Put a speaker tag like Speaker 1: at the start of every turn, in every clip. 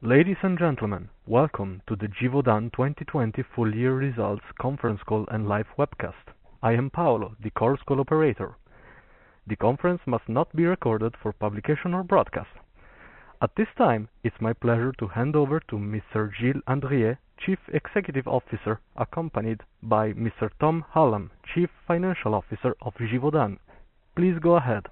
Speaker 1: Ladies and gentlemen, welcome to the Givaudan 2020 full year results conference call and live webcast. I am Paolo, the Chorus Call operator. The conference must not be recorded for publication or broadcast. At this time, it's my pleasure to hand over to Mr. Gilles Andrier, Chief Executive Officer, accompanied by Mr. Tom Hallam, Chief Financial Officer of Givaudan. Please go ahead.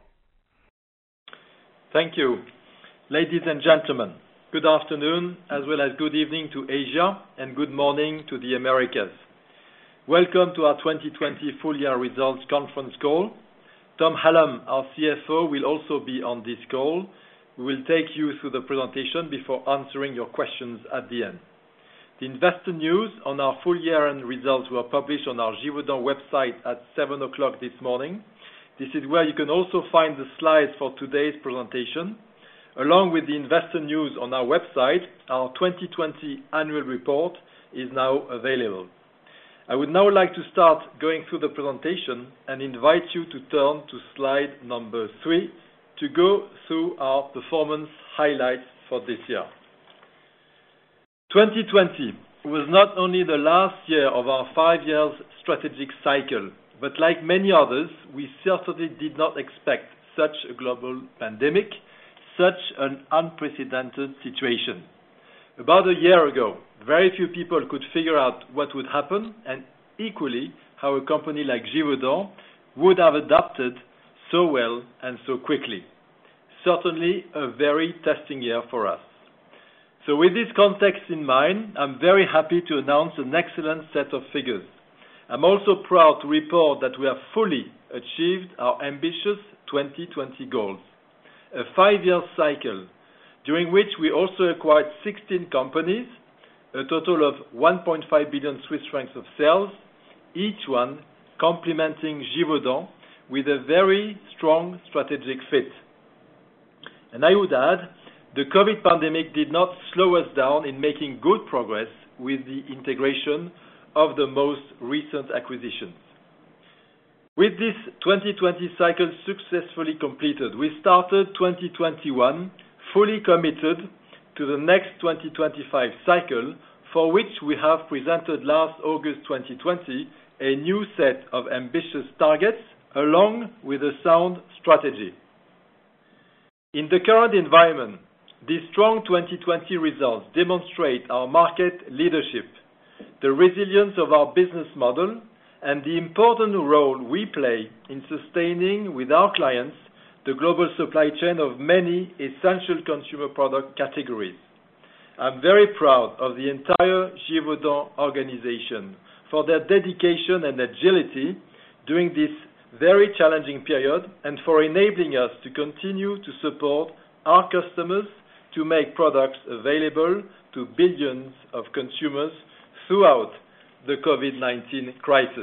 Speaker 2: Thank you. Ladies and gentlemen, good afternoon as well as good evening to Asia and good morning to the Americas. Welcome to our 2020 full year results conference call. Tom Hallam, our CFO, will also be on this call. We will take you through the presentation before answering your questions at the end. The investor news on our full year end results were published on our Givaudan website at 7 o'clock this morning. This is where you can also find the slides for today's presentation. Along with the investor news on our website, our 2020 annual report is now available. I would now like to start going through the presentation and invite you to turn to slide number 3 to go through our performance highlights for this year. 2020 was not only the last year of our 5 years strategic cycle, but like many others, we certainly did not expect such a global pandemic, such an unprecedented situation. About a year ago, very few people could figure out what would happen and equally how a company like Givaudan would have adapted so well and so quickly. Certainly a very testing year for us. So with this context in mind, I'm very happy to announce an excellent set of figures. I'm also proud to report that we have fully achieved our ambitious 2020 goals. A 5-year cycle, during which we also acquired 16 companies, a total of 1.5 billion Swiss francs of sales, each one complementing Givaudan with a very strong strategic fit. And I would add, the COVID pandemic did not slow us down in making good progress with the integration of the most recent acquisitions. With this 2020 cycle successfully completed, we started 2021 fully committed to the next 2025 cycle, for which we have presented last August 2020 a new set of ambitious targets along with a sound strategy. In the current environment, these strong 2020 results demonstrate our market leadership, the resilience of our business model, and the important role we play in sustaining with our clients the global supply chain of many essential consumer product categories. I'm very proud of the entire Givaudan organization for their dedication and agility during this very challenging period and for enabling us to continue to support our customers to make products available to billions of consumers throughout the COVID-19 crisis.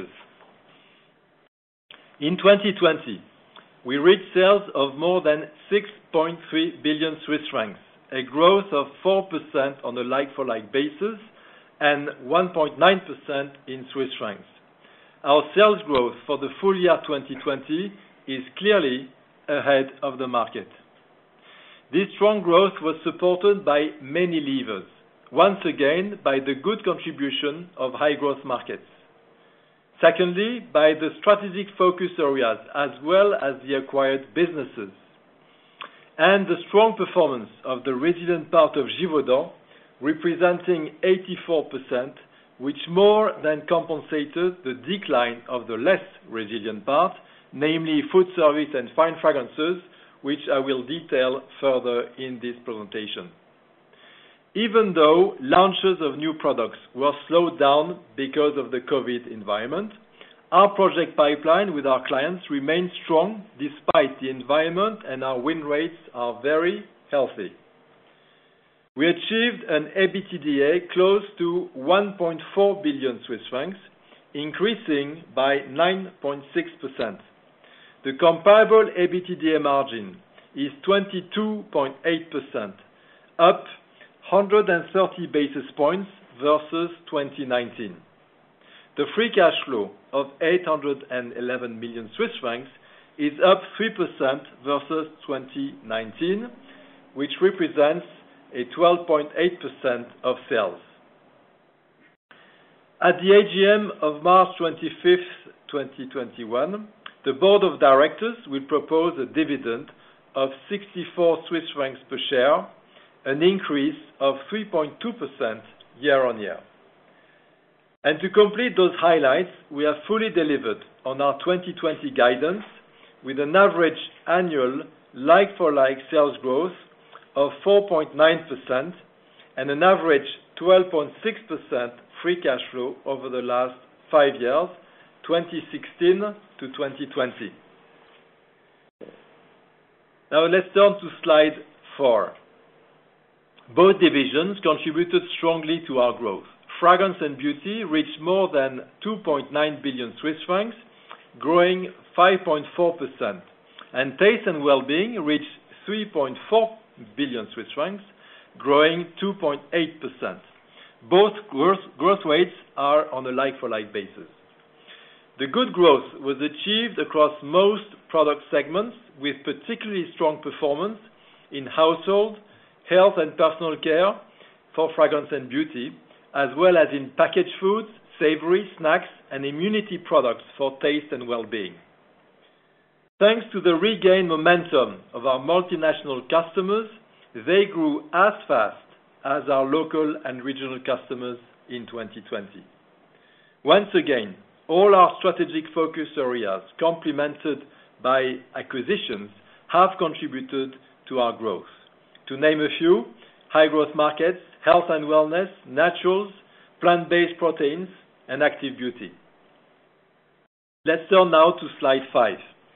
Speaker 2: In 2020, we reached sales of more than 6.3 billion Swiss francs, a growth of 4% on a like-for-like basis and 1.9% in Swiss francs. Our sales growth for the full year 2020 is clearly ahead of the market. This strong growth was supported by many levers, once again by the good contribution of high-growth markets. Secondly, by the strategic focus areas as well as the acquired businesses. And the strong performance of the resilient part of Givaudan, representing 84%, which more than compensated the decline of the less resilient part, namely food service and fine fragrances, which I will detail further in this presentation. Even though launches of new products were slowed down because of the COVID environment, our project pipeline with our clients remains strong despite the environment, and our win rates are very healthy. We achieved an EBITDA close to 1.4 billion Swiss francs, increasing by 9.6%. The comparable EBITDA margin is 22.8%, up 130 basis points versus 2019. The free cash flow of 811 million Swiss francs is up 3% versus 2019, which represents a 12.8% of sales. At the AGM of March 25th, 2021, the Board of Directors will propose a dividend of 64 Swiss francs per share, an increase of 3.2% year-on-year. And to complete those highlights, we have fully delivered on our 2020 guidance with an average annual like-for-like sales growth of 4.9% and an average 12.6% free cash flow over the last 5 years, 2016 to 2020. Now let's turn to slide 4. Both divisions contributed strongly to our growth. Fragrance and Beauty reached more than 2.9 billion Swiss francs, growing 5.4%, and Taste and Wellbeing reached 3.4 billion Swiss francs, growing 2.8%. Both growth rates are on a like-for-like basis. The good growth was achieved across most product segments, with particularly strong performance in household, health and personal care for Fragrance and Beauty, as well as in packaged foods, savory, snacks, and immunity products for Taste and Wellbeing. Thanks to the regained momentum of our multinational customers, they grew as fast as our local and regional customers in 2020. Once again, all our strategic focus areas, complemented by acquisitions, have contributed to our growth. To name a few, high-growth markets, health and wellness, naturals, plant-based proteins, and active beauty. Let's turn now to slide 5.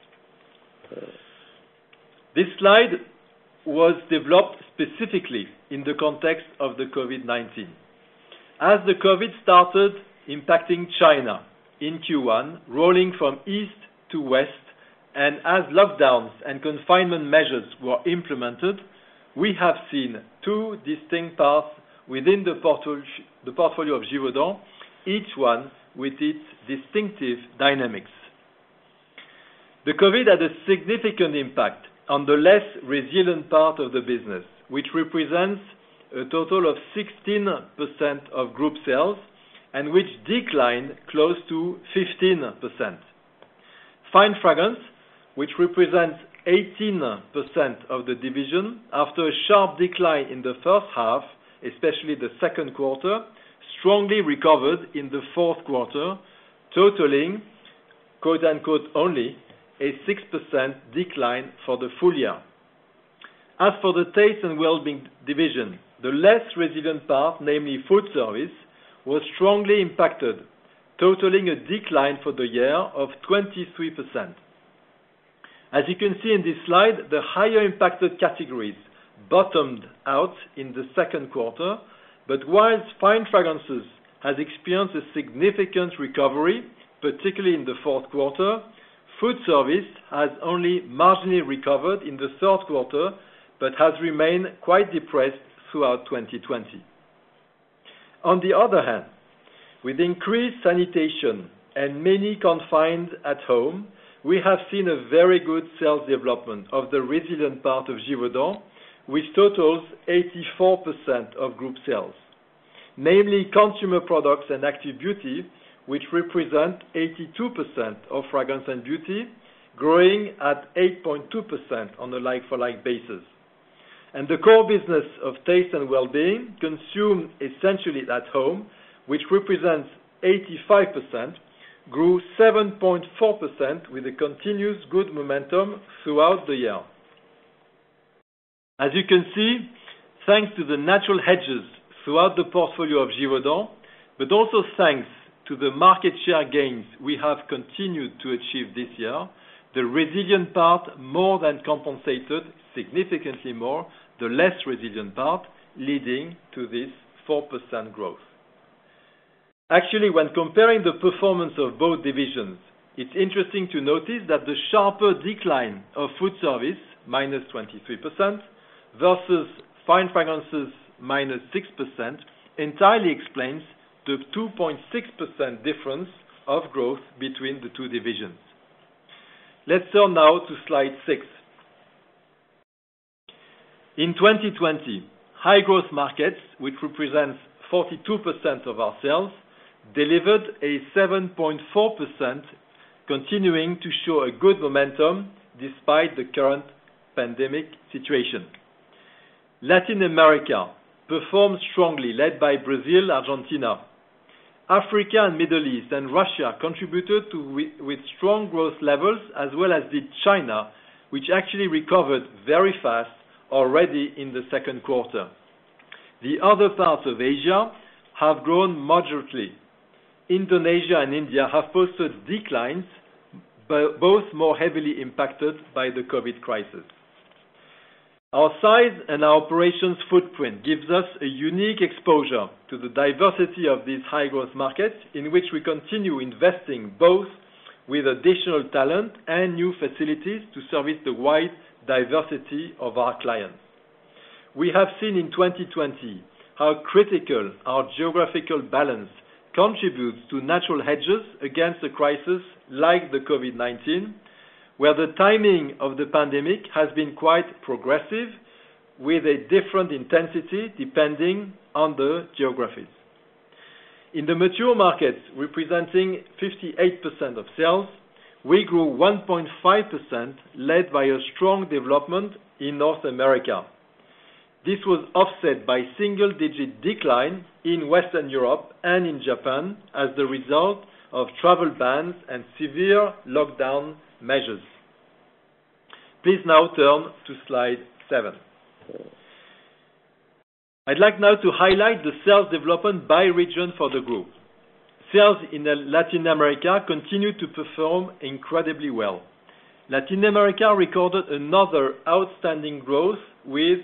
Speaker 2: This slide was developed specifically in the context of the COVID-19. As the COVID started impacting China in Q1, rolling from east to west, and as lockdowns and confinement measures were implemented, we have seen two distinct paths within the portfolio of Givaudan, each one with its distinctive dynamics. The COVID had a significant impact on the less resilient part of the business, which represents a total of 16% of group sales and which declined close to 15%. Fine Fragrance, which represents 18% of the division, after a sharp decline in the first half, especially the second quarter, strongly recovered in the fourth quarter, totaling, quote-unquote, only a 6% decline for the full year. As for the Taste and Wellbeing division, the less resilient part, namely food service, was strongly impacted, totaling a decline for the year of 23%. As you can see in this slide, the higher impacted categories bottomed out in the second quarter, but whilst Fine Fragrances has experienced a significant recovery, particularly in the fourth quarter, food service has only marginally recovered in the third quarter, but has remained quite depressed throughout 2020. On the other hand, with increased sanitation and many confined at home, we have seen a very good sales development of the resilient part of Givaudan, which totals 84% of group sales, namely consumer products and active beauty, which represent 82% of Fragrance and Beauty, growing at 8.2% on a like-for-like basis. And the core business of Taste and Wellbeing, consumed essentially at home, which represents 85%, grew 7.4% with a continuous good momentum throughout the year. As you can see, thanks to the natural hedges throughout the portfolio of Givaudan, but also thanks to the market share gains we have continued to achieve this year, the resilient part more than compensated, significantly more, the less resilient part, leading to this 4% growth. Actually, when comparing the performance of both divisions, it's interesting to notice that the sharper decline of food service, minus 23%, versus Fine Fragrances, minus 6%, entirely explains the 2.6% difference of growth between the two divisions. Let's turn now to slide 6. In 2020, high growth markets, which represents 42% of our sales, delivered a 7.4%, continuing to show a good momentum despite the current pandemic situation. Latin America performed strongly, led by Brazil, Argentina. Africa and Middle East and Russia contributed with strong growth levels, as well as did China, which actually recovered very fast already in the second quarter. The other parts of Asia have grown moderately. Indonesia and India have posted declines, both more heavily impacted by the COVID crisis. Our size and our operations footprint gives us a unique exposure to the diversity of these high-growth markets, in which we continue investing both with additional talent and new facilities to service the wide diversity of our clients. We have seen in 2020 how critical our geographical balance contributes to natural hedges against a crisis like the COVID-19, where the timing of the pandemic has been quite progressive, with a different intensity depending on the geographies. In the mature markets, representing 58% of sales, we grew 1.5%, led by a strong development in North America. This was offset by single-digit decline in Western Europe and in Japan as the result of travel bans and severe lockdown measures. Please now turn to slide 7. I'd like now to highlight the sales development by region for the group. Sales in Latin America continue to perform incredibly well. Latin America recorded another outstanding growth with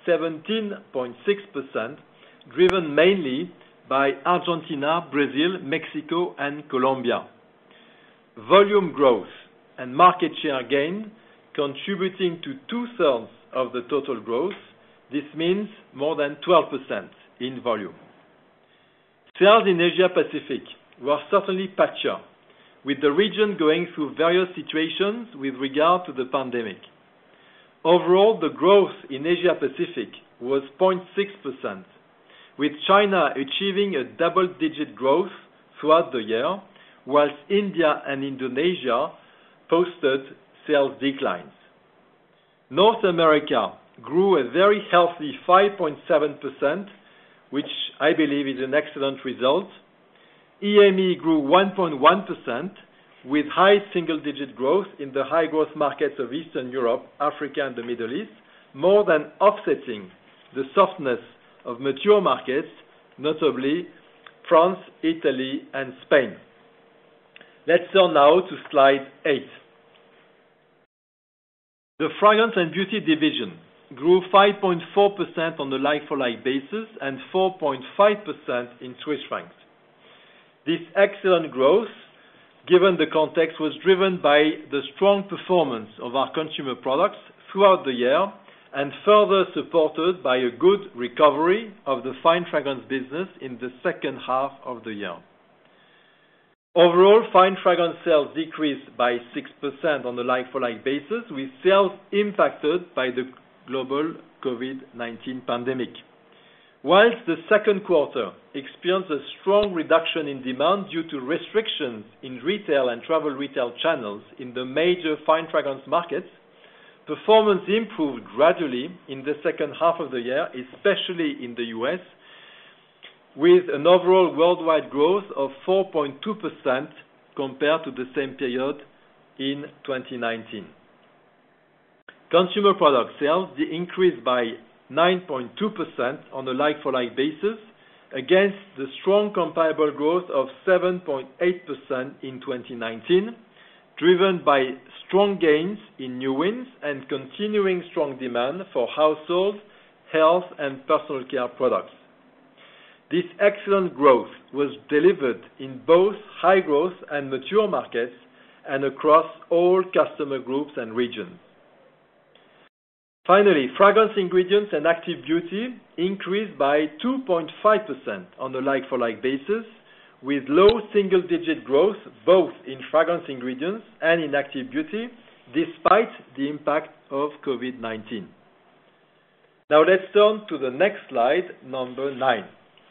Speaker 2: 17.6%, driven mainly by Argentina, Brazil, Mexico, and Colombia. Volume growth and market share gain contributing to 2/3 of the total growth. This means more than 12% in volume. Sales in Asia Pacific were certainly patchier, with the region going through various situations with regard to the pandemic. Overall, the growth in Asia Pacific was 0.6%, with China achieving a double-digit growth throughout the year, whilst India and Indonesia posted sales declines. North America grew a very healthy 5.7%, which I believe is an excellent result. EME grew 1.1%, with high single-digit growth in the high-growth markets of Eastern Europe, Africa, and the Middle East, more than offsetting the softness of mature markets, notably France, Italy, and Spain. Let's turn now to slide 8. The Fragrance and Beauty division grew 5.4% on the like-for-like basis and 4.5% in Swiss francs. This excellent growth, given the context, was driven by the strong performance of our consumer products throughout the year and further supported by a good recovery of the fine fragrance business in the second half of the year. Overall, fine fragrance sales decreased by 6% on the like-for-like basis, with sales impacted by the global COVID-19 pandemic. Whilst the second quarter experienced a strong reduction in demand due to restrictions in retail and travel retail channels in the major fine fragrance markets, performance improved gradually in the second half of the year, especially in the US, with an overall worldwide growth of 4.2% compared to the same period in 2019. Consumer product sales increased by 9.2% on a like-for-like basis against the strong comparable growth of 7.8% in 2019, driven by strong gains in new wins and continuing strong demand for household, health, and personal care products. This excellent growth was delivered in both high growth and mature markets and across all customer groups and regions. Finally, fragrance ingredients and active beauty increased by 2.5% on a like-for-like basis, with low single-digit growth both in fragrance ingredients and in active beauty, despite the impact of COVID-19. Now let's turn to the next slide, number 9.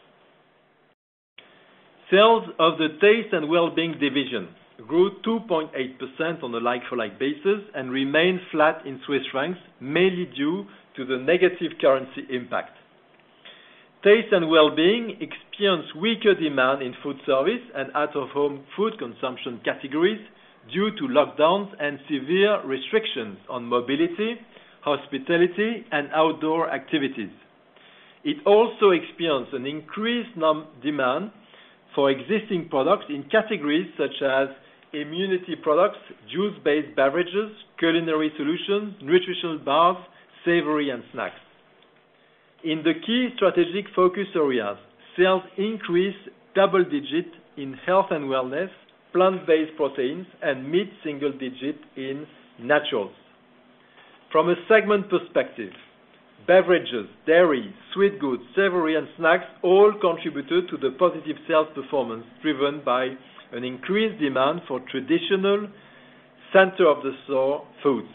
Speaker 2: Sales of the Taste and Wellbeing division grew 2.8% on a like-for-like basis and remained flat in Swiss francs, mainly due to the negative currency impact. Taste and Wellbeing experienced weaker demand in food service and out-of-home food consumption categories due to lockdowns and severe restrictions on mobility, hospitality, and outdoor activities. It also experienced an increased demand for existing products in categories such as immunity products, juice-based beverages, culinary solutions, nutritional bars, savory, and snacks. In the key strategic focus areas, sales increased double-digit in health and wellness, plant-based proteins, and mid-single-digit in naturals. From a segment perspective, beverages, dairy, sweet goods, savory, and snacks all contributed to the positive sales performance driven by an increased demand for traditional center-of-the-store foods.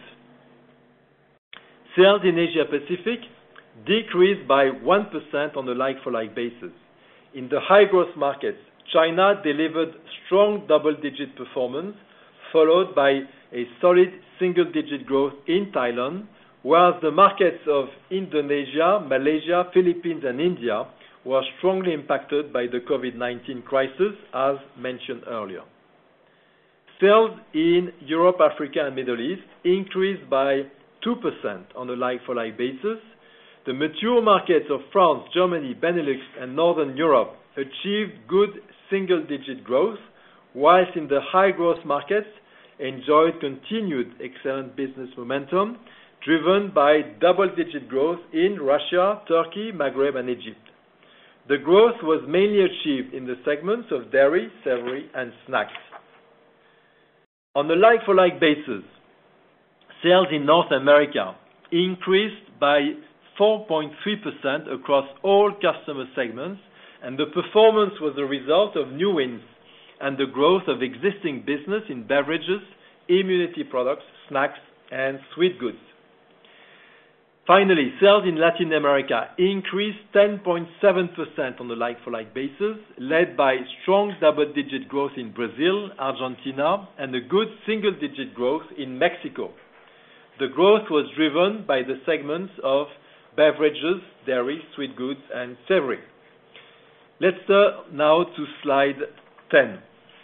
Speaker 2: Sales in Asia Pacific decreased by 1% on a like-for-like basis. In the high-growth markets, China delivered strong double-digit performance, followed by a solid single-digit growth in Thailand, whereas the markets of Indonesia, Malaysia, Philippines, and India were strongly impacted by the COVID-19 crisis, as mentioned earlier. Sales in Europe, Africa, and Middle East increased by 2% on a like-for-like basis. The mature markets of France, Germany, Benelux, and Northern Europe achieved good single-digit growth, whilst in the high-growth markets enjoyed continued excellent business momentum, driven by double-digit growth in Russia, Turkey, Maghreb, and Egypt. The growth was mainly achieved in the segments of dairy, savory, and snacks. On a like-for-like basis, sales in North America increased by 4.3% across all customer segments, and the performance was a result of new wins and the growth of existing business in beverages, immunity products, snacks, and sweet goods. Finally, sales in Latin America increased 10.7% on a like-for-like basis, led by strong double-digit growth in Brazil, Argentina, and a good single-digit growth in Mexico. The growth was driven by the segments of beverages, dairy, sweet goods, and savory. Let's turn now to slide 10.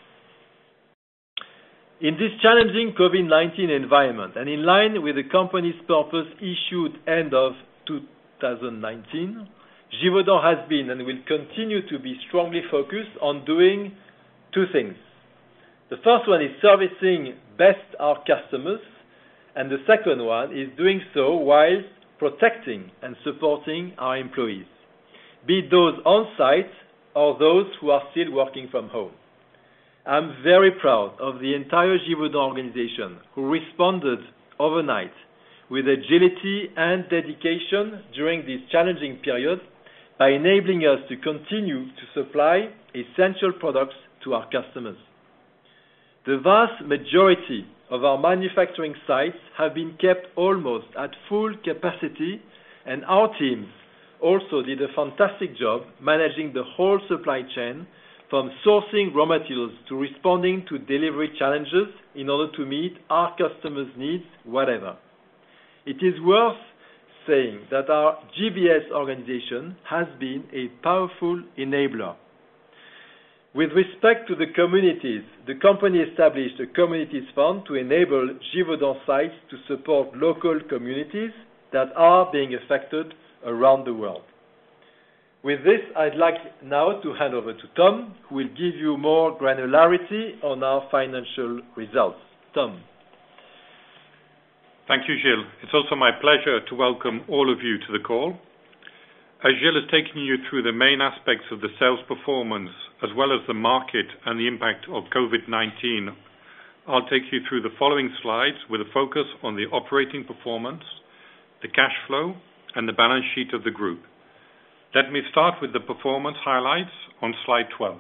Speaker 2: In this challenging COVID-19 environment, and in line with the company's purpose issued end of 2019, Givaudan has been and will continue to be strongly focused on doing two things. The first one is servicing best our customers, and the second one is doing so while protecting and supporting our employees, be it those on-site or those who are still working from home. I'm very proud of the entire Givaudan organization who responded overnight with agility and dedication during this challenging period by enabling us to continue to supply essential products to our customers. The vast majority of our manufacturing sites have been kept almost at full capacity, and our teams also did a fantastic job managing the whole supply chain, from sourcing raw materials to responding to delivery challenges in order to meet our customers' needs, whatever. It is worth saying that our GBS organization has been a powerful enabler. With respect to the communities, the company established a communities fund to enable Givaudan sites to support local communities that are being affected around the world. With this, I'd like now to hand over to Tom, who will give you more granularity on our financial results. Tom.
Speaker 3: Thank you, Gilles. It's also my pleasure to welcome all of you to the call. As Gilles has taken you through the main aspects of the sales performance, as well as the market and the impact of COVID-19, I'll take you through the following slides with a focus on the operating performance, the cash flow, and the balance sheet of the group. Let me start with the performance highlights on slide 12.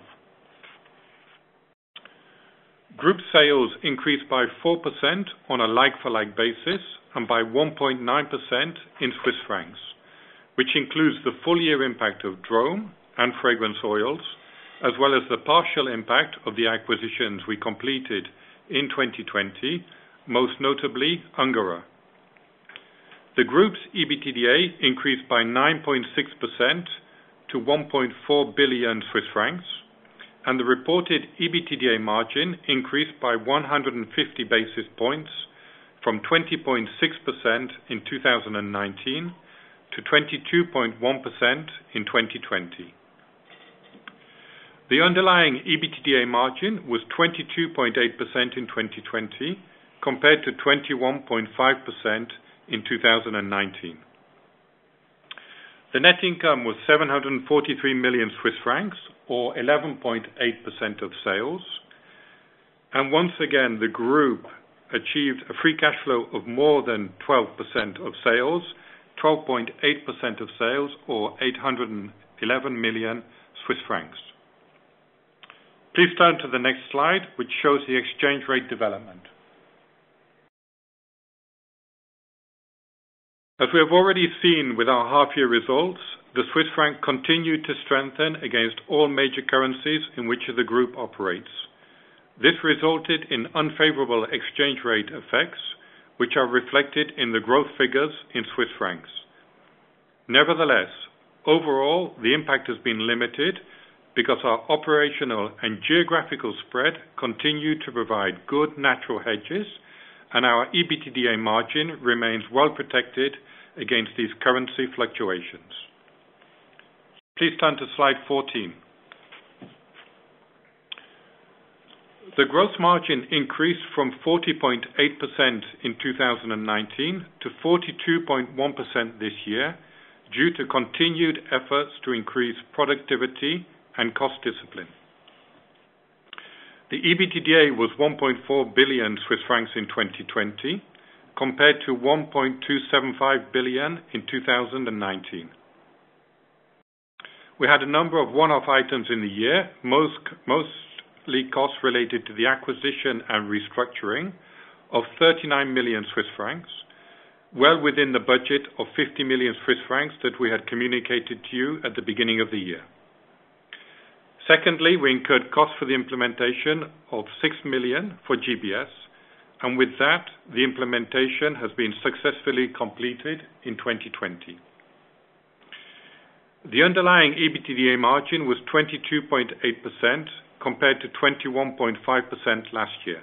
Speaker 3: Group sales increased by 4% on a like-for-like basis and by 1.9% in Swiss francs. which includes the full year impact of Drôme and Fragrance Oils, as well as the partial impact of the acquisitions we completed in 2020, most notably Ungerer. The group's EBITDA increased by 9.6% to 1.4 billion Swiss francs, and the reported EBITDA margin increased by 150 basis points from 20.6% in 2019 to 22.1% in 2020. The underlying EBITDA margin was 22.8% in 2020 compared to 21.5% in 2019. The net income was 743 million Swiss francs, or 11.8% of sales. And once again, the group achieved a free cash flow of more than 12% of sales, 12.8% of sales, or 811 million Swiss francs. Please turn to the next slide, which shows the exchange rate development. As we have already seen with our half-year results, the Swiss franc continued to strengthen against all major currencies in which the group operates. This resulted in unfavorable exchange rate effects, which are reflected in the growth figures in Swiss francs. Nevertheless, overall, the impact has been limited because our operational and geographical spread continue to provide good natural hedges, and our EBITDA margin remains well protected against these currency fluctuations. Please turn to slide 14. The gross margin increased from 40.8% in 2019 to 42.1% this year due to continued efforts to increase productivity and cost discipline. The EBITDA was 1.4 billion Swiss francs in 2020 compared to 1.275 billion in 2019. We had a number of one-off items in the year, mostly costs related to the acquisition and restructuring of 39 million Swiss francs, well within the budget of 50 million Swiss francs that we had communicated to you at the beginning of the year. Secondly, we incurred costs for the implementation of 6 million for GBS, and with that, the implementation has been successfully completed in 2020. The underlying EBITDA margin was 22.8% compared to 21.5% last year.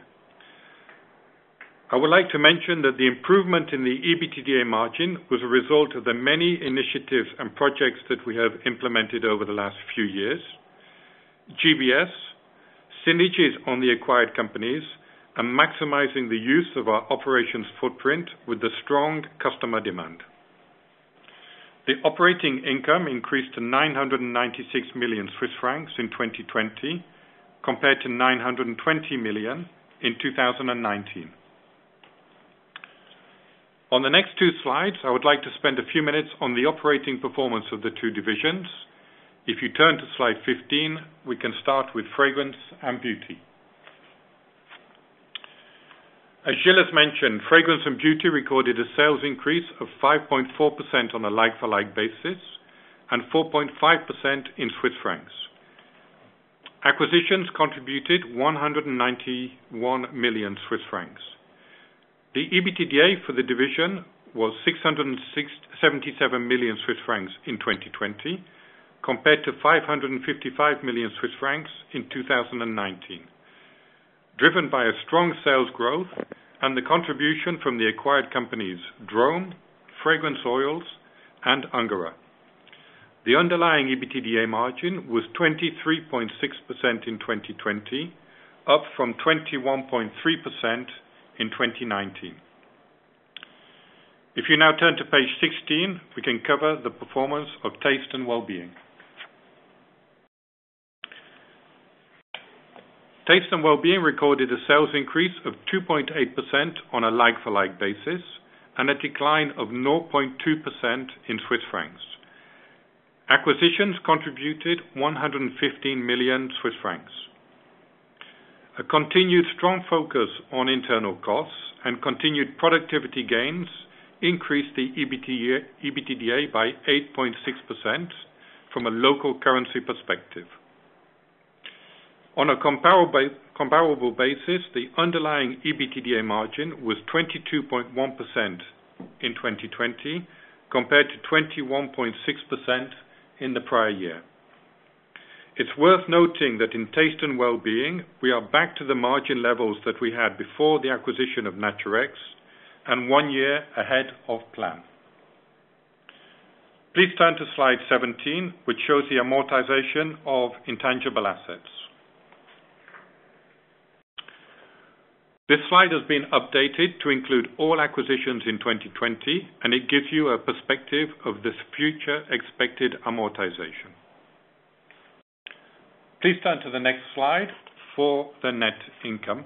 Speaker 3: I would like to mention that the improvement in the EBITDA margin was a result of the many initiatives and projects that we have implemented over the last few years. GBS, synergies on the acquired companies, and maximizing the use of our operations footprint with the strong customer demand. The operating income increased to 996 million Swiss francs in 2020 compared to 920 million in 2019. On the next two slides, I would like to spend a few minutes on the operating performance of the two divisions. If you turn to slide 15, we can start with Fragrance and Beauty. As Gilles has mentioned, Fragrance and Beauty recorded a sales increase of 5.4% on a like-for-like basis and 4.5% in Swiss francs. Acquisitions contributed 191 million Swiss francs. The EBITDA for the division was 677 million Swiss francs in 2020, compared to 555 million Swiss francs in 2019, driven by a strong sales growth and the contribution from the acquired companies Drôme, Fragrance Oils, and Ungerer. The underlying EBITDA margin was 23.6% in 2020, up from 21.3% in 2019. If you now turn to page 16, we can cover the performance of Taste and Wellbeing. Taste and Wellbeing recorded a sales increase of 2.8% on a like-for-like basis and a decline of 0.2% in Swiss francs. Acquisitions contributed 115 million Swiss francs. A continued strong focus on internal costs and continued productivity gains increased the EBITDA by 8.6% from a local currency perspective. On a comparable basis, the underlying EBITDA margin was 22.1% in 2020 compared to 21.6% in the prior year. It's worth noting that in Taste & Wellbeing, we are back to the margin levels that we had before the acquisition of Naturex and 1 year ahead of plan. Please turn to slide 17, which shows the amortization of intangible assets. This slide has been updated to include all acquisitions in 2020, and it gives you a perspective of this future expected amortization. Please turn to the next slide for the net income.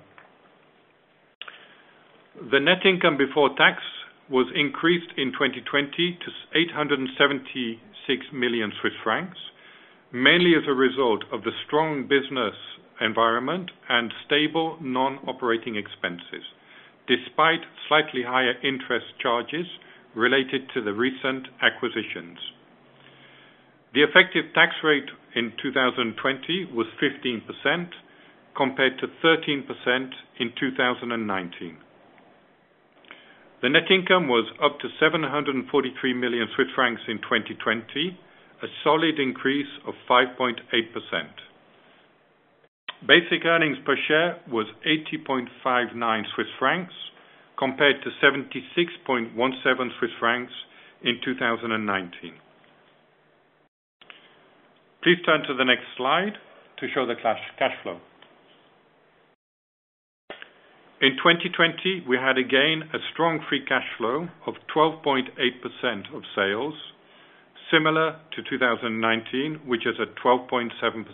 Speaker 3: The net income before tax was increased in 2020 to 876 million Swiss francs, mainly as a result of the strong business environment and stable non-operating expenses, despite slightly higher interest charges related to the recent acquisitions. The effective tax rate in 2020 was 15% compared to 13% in 2019. The net income was up to 743 million Swiss francs in 2020, a solid increase of 5.8%. Basic earnings per share was 80.59 Swiss francs compared to 76.17 Swiss francs in 2019. Please turn to the next slide to show the cash flow. In 2020, we had again a strong free cash flow of 12.8% of sales, similar to 2019, which is at 12.7%.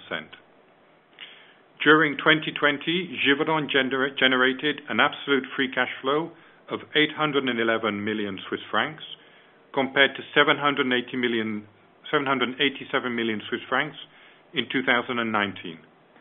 Speaker 3: During 2020, Givaudan generated an absolute free cash flow of 811 million Swiss francs compared to 787 million Swiss francs in 2019.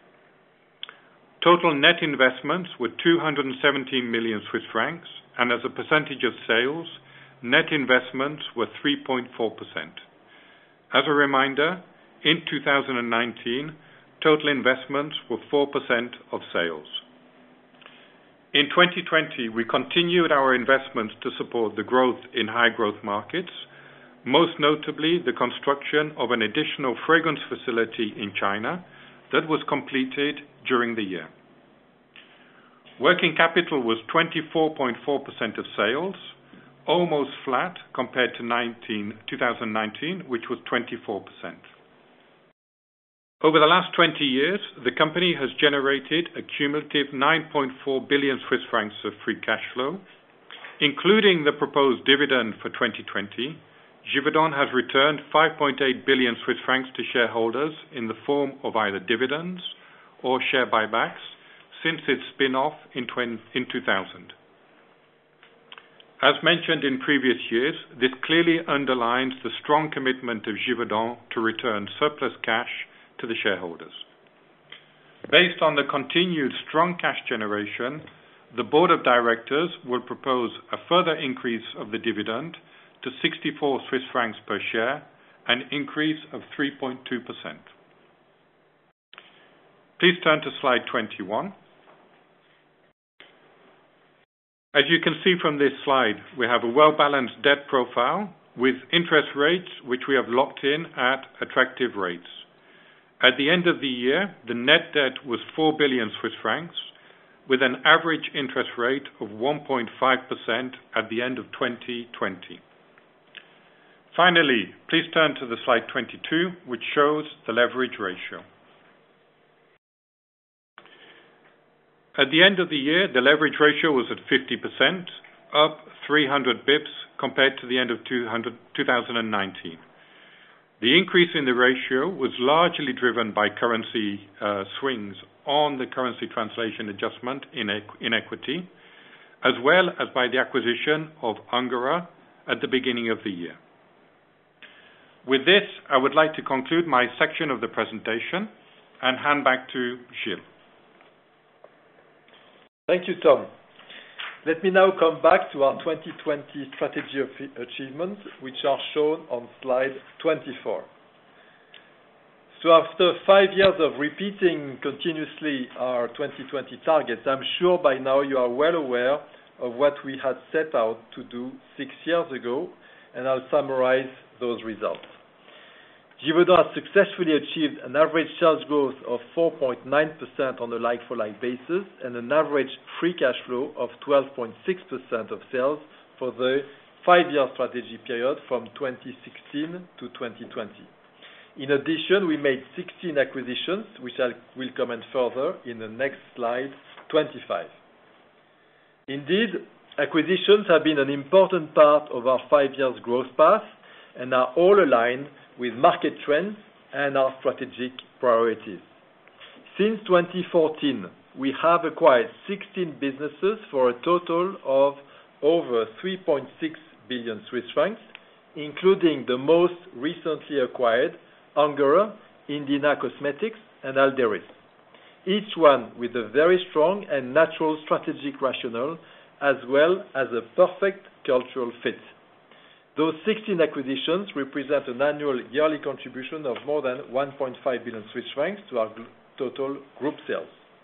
Speaker 3: Total net investments were 217 million Swiss francs, and as a percentage of sales, net investments were 3.4%. As a reminder, in 2019, total investments were 4% of sales. In 2020, we continued our investments to support the growth in high-growth markets, most notably the construction of an additional fragrance facility in China that was completed during the year. Working capital was 24.4% of sales, almost flat compared to 2019, which was 24%. Over the last 20 years, the company has generated a cumulative 9.4 billion Swiss francs of free cash flow. Including the proposed dividend for 2020, Givaudan has returned 5.8 billion Swiss francs to shareholders in the form of either dividends or share buybacks since its spin-off in 2000. As mentioned in previous years, this clearly underlines the strong commitment of Givaudan to return surplus cash to the shareholders. Based on the continued strong cash generation, the Board of Directors will propose a further increase of the dividend to 64 Swiss francs per share, an increase of 3.2%. Please turn to slide 21. As you can see from this slide, we have a well-balanced debt profile with interest rates which we have locked in at attractive rates. At the end of the year, the net debt was 4 billion Swiss francs, with an average interest rate of 1.5% at the end of 2020. Finally, please turn to the slide 22, which shows the leverage ratio. At the end of the year, the leverage ratio was at 50%, up 300 bips compared to the end of 2019. The increase in the ratio was largely driven by currency swings on the currency translation adjustment in equity, as well as by the acquisition of Ungerer at the beginning of the year. With this, I would like to conclude my section of the presentation and hand back to Gilles.
Speaker 2: Thank you, Tom. Let me now come back to our 2020 strategy achievements, which are shown on slide 24. So after 5 years of repeating continuously our 2020 targets, I'm sure by now you are well aware of what we had set out to do 6 years ago, and I'll summarize those results. Givaudan has successfully achieved an average sales growth of 4.9% on a like-for-like basis and an average free cash flow of 12.6% of sales for the 5-year strategy period from 2016 to 2020. In addition, we made 16 acquisitions, which I will comment further in the next slide, 25. Indeed, acquisitions have been an important part of our 5 years growth path and are all aligned with market trends and our strategic priorities. Since 2014, we have acquired 16 businesses for a total of over 3.6 billion Swiss francs, including the most recently acquired Ungerer, Indena Cosmetics, and Alderys, each one with a very strong and natural strategic rationale as well as a perfect cultural fit. Those 16 acquisitions represent an annual yearly contribution of more than 1.5 billion Swiss francs to our total group sales.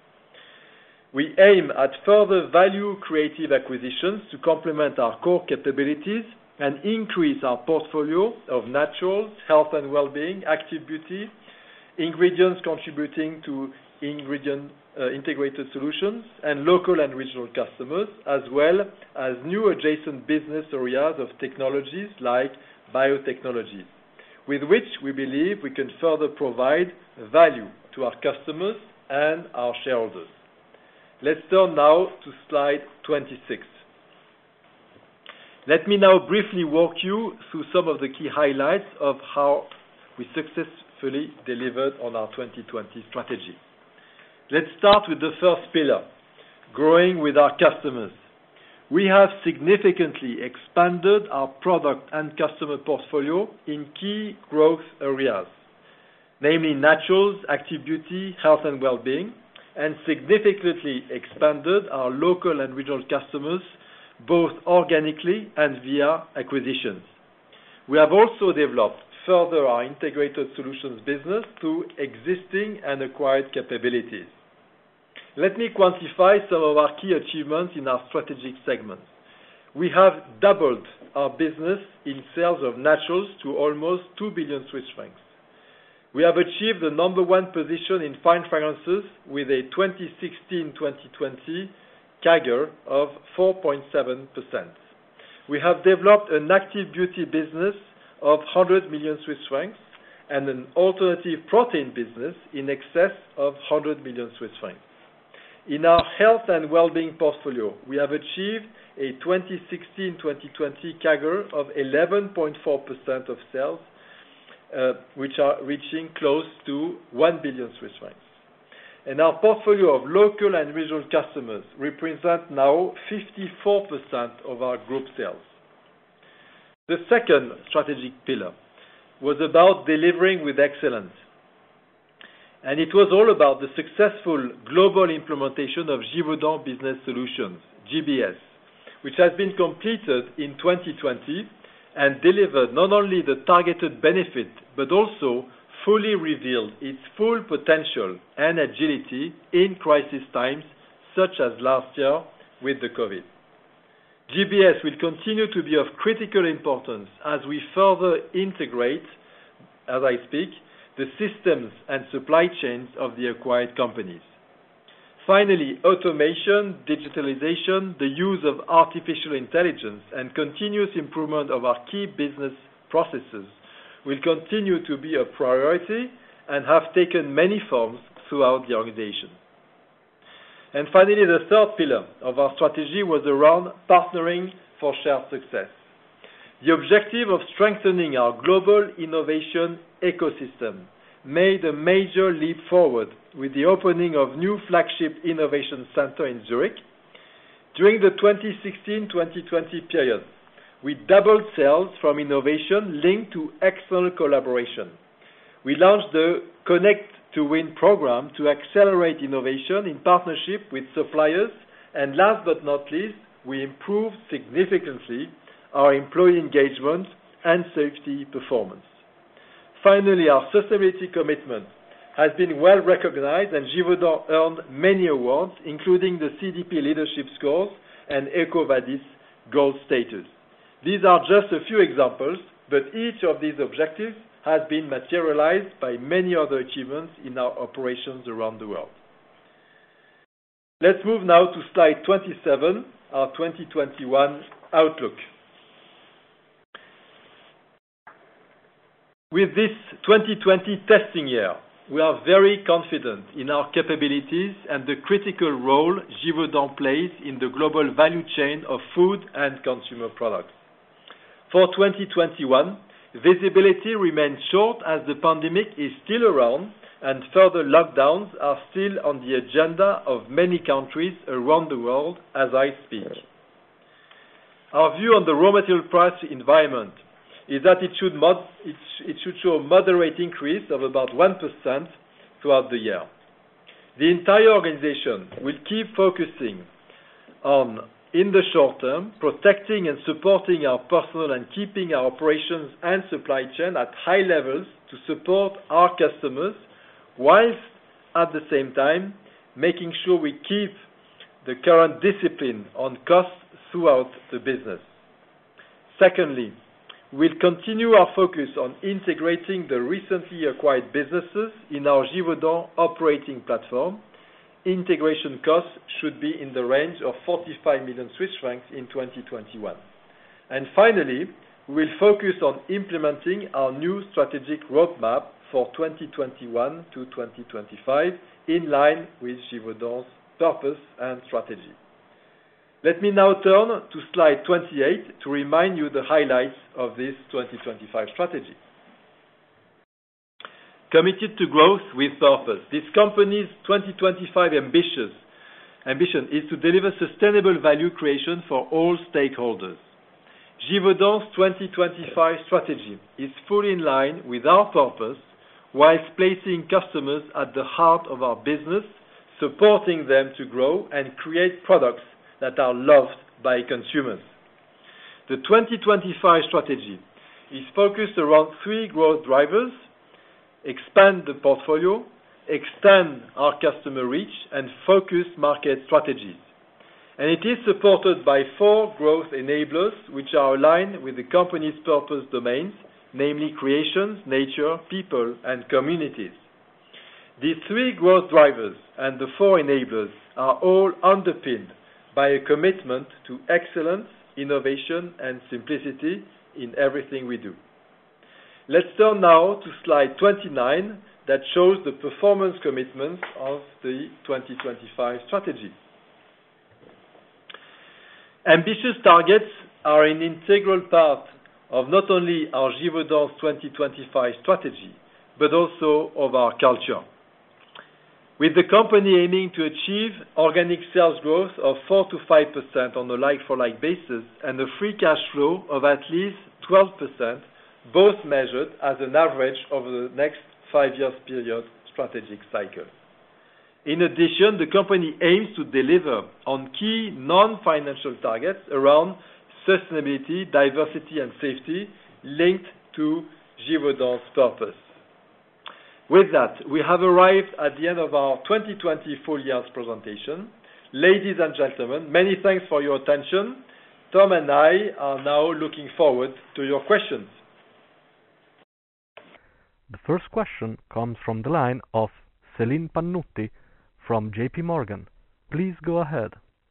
Speaker 2: We aim at further value-creative acquisitions to complement our core capabilities and increase our portfolio of naturals, health and well-being, active beauty, ingredients contributing to integrated solutions, and local and regional customers, as well as new adjacent business areas of technologies like biotechnologies, with which we believe we can further provide value to our customers and our shareholders. Let's turn now to slide 26. Let me now briefly walk you through some of the key highlights of how we successfully delivered on our 2020 strategy. Let's start with the first pillar, growing with our customers. We have significantly expanded our product and customer portfolio in key growth areas, namely naturals, active beauty, health and well-being, and significantly expanded our local and regional customers both organically and via acquisitions. We have also developed further our integrated solutions business through existing and acquired capabilities. Let me quantify some of our key achievements in our strategic segments. We have doubled our business in sales of naturals to almost 2 billion Swiss francs. We have achieved the number one position in fine fragrances with a 2016-2020 CAGR of 4.7%. We have developed an active beauty business of 100 million Swiss francs and an alternative protein business in excess of 100 million Swiss francs. In our health and well-being portfolio, we have achieved a 2016-2020 CAGR of 11.4% of sales, which are reaching close to 1 billion Swiss francs. And our portfolio of local and regional customers represent now 54% of our group sales. The second strategic pillar was about delivering with excellence. And it was all about the successful global implementation of Givaudan Business Solutions, GBS, which has been completed in 2020 and delivered not only the targeted benefit, but also fully revealed its full potential and agility in crisis times, such as last year with the COVID. GBS will continue to be of critical importance as we further integrate, as I speak, the systems and supply chains of the acquired companies. Finally, automation, digitalization, the use of artificial intelligence, and continuous improvement of our key business processes will continue to be a priority and have taken many forms throughout the organization. And finally, the third pillar of our strategy was around partnering for shared success. The objective of strengthening our global innovation ecosystem made a major leap forward with the opening of new flagship innovation center in Zurich. During the 2016-2020 period, we doubled sales from innovation linked to external collaboration. We launched the Connect to Win program to accelerate innovation in partnership with suppliers, and last but not least, we improved significantly our employee engagement and safety performance. Finally, our sustainability commitment has been well recognized, and Givaudan earned many awards, including the CDP Leadership Scores and EcoVadis Gold status. These are just a few examples, but each of these objectives has been materialized by many other achievements in our operations around the world. Let's move now to slide 27, our 2021 outlook. With this 2020 testing year, we are very confident in our capabilities and the critical role Givaudan plays in the global value chain of food and consumer products. For 2021, visibility remains short as the pandemic is still around and further lockdowns are still on the agenda of many countries around the world as I speak. Our view on the raw material price environment is that it should show a moderate increase of about 1% throughout the year. The entire organization will keep focusing on, in the short term, protecting and supporting our personnel and keeping our operations and supply chain at high levels to support our customers, whilst at the same time making sure we keep the current discipline on costs throughout the business. Secondly, we'll continue our focus on integrating the recently acquired businesses in our Givaudan operating platform. Integration costs should be in the range of 45 million Swiss francs in 2021. And finally, we'll focus on implementing our new strategic roadmap for 2021 to 2025 in line with Givaudan's purpose and strategy. Let me now turn to slide 28 to remind you the highlights of this 2025 strategy. Committed to growth with purpose. This company's 2025 ambition is to deliver sustainable value creation for all stakeholders. Givaudan's 2025 strategy is fully in line with our purpose, whilst placing customers at the heart of our business, supporting them to grow and create products that are loved by consumers. The 2025 strategy is focused around three growth drivers: expand the portfolio, extend our customer reach, and focus market strategies. And it is supported by four growth enablers which are aligned with the company's purpose domains, namely creations, nature, people, and communities. These three growth drivers and the four enablers are all underpinned by a commitment to excellence, innovation, and simplicity in everything we do. Let's turn now to slide 29 that shows the performance commitments of the 2025 strategy. Ambitious targets are an integral part of not only our Givaudan's 2025 strategy, but also of our culture. With the company aiming to achieve organic sales growth of 4 to 5% on a like-for-like basis and a free cash flow of at least 12%, both measured as an average over the next 5 years period strategic cycle. In addition, the company aims to deliver on key non-financial targets around sustainability, diversity, and safety linked to Givaudan's purpose. With that, we have arrived at the end of our 2020 full year's presentation. Ladies and gentlemen, many thanks for your attention. Tom and I are now looking forward to your questions.
Speaker 1: The first question comes from the line of Celine Pannuti from JP Morgan. Please go ahead.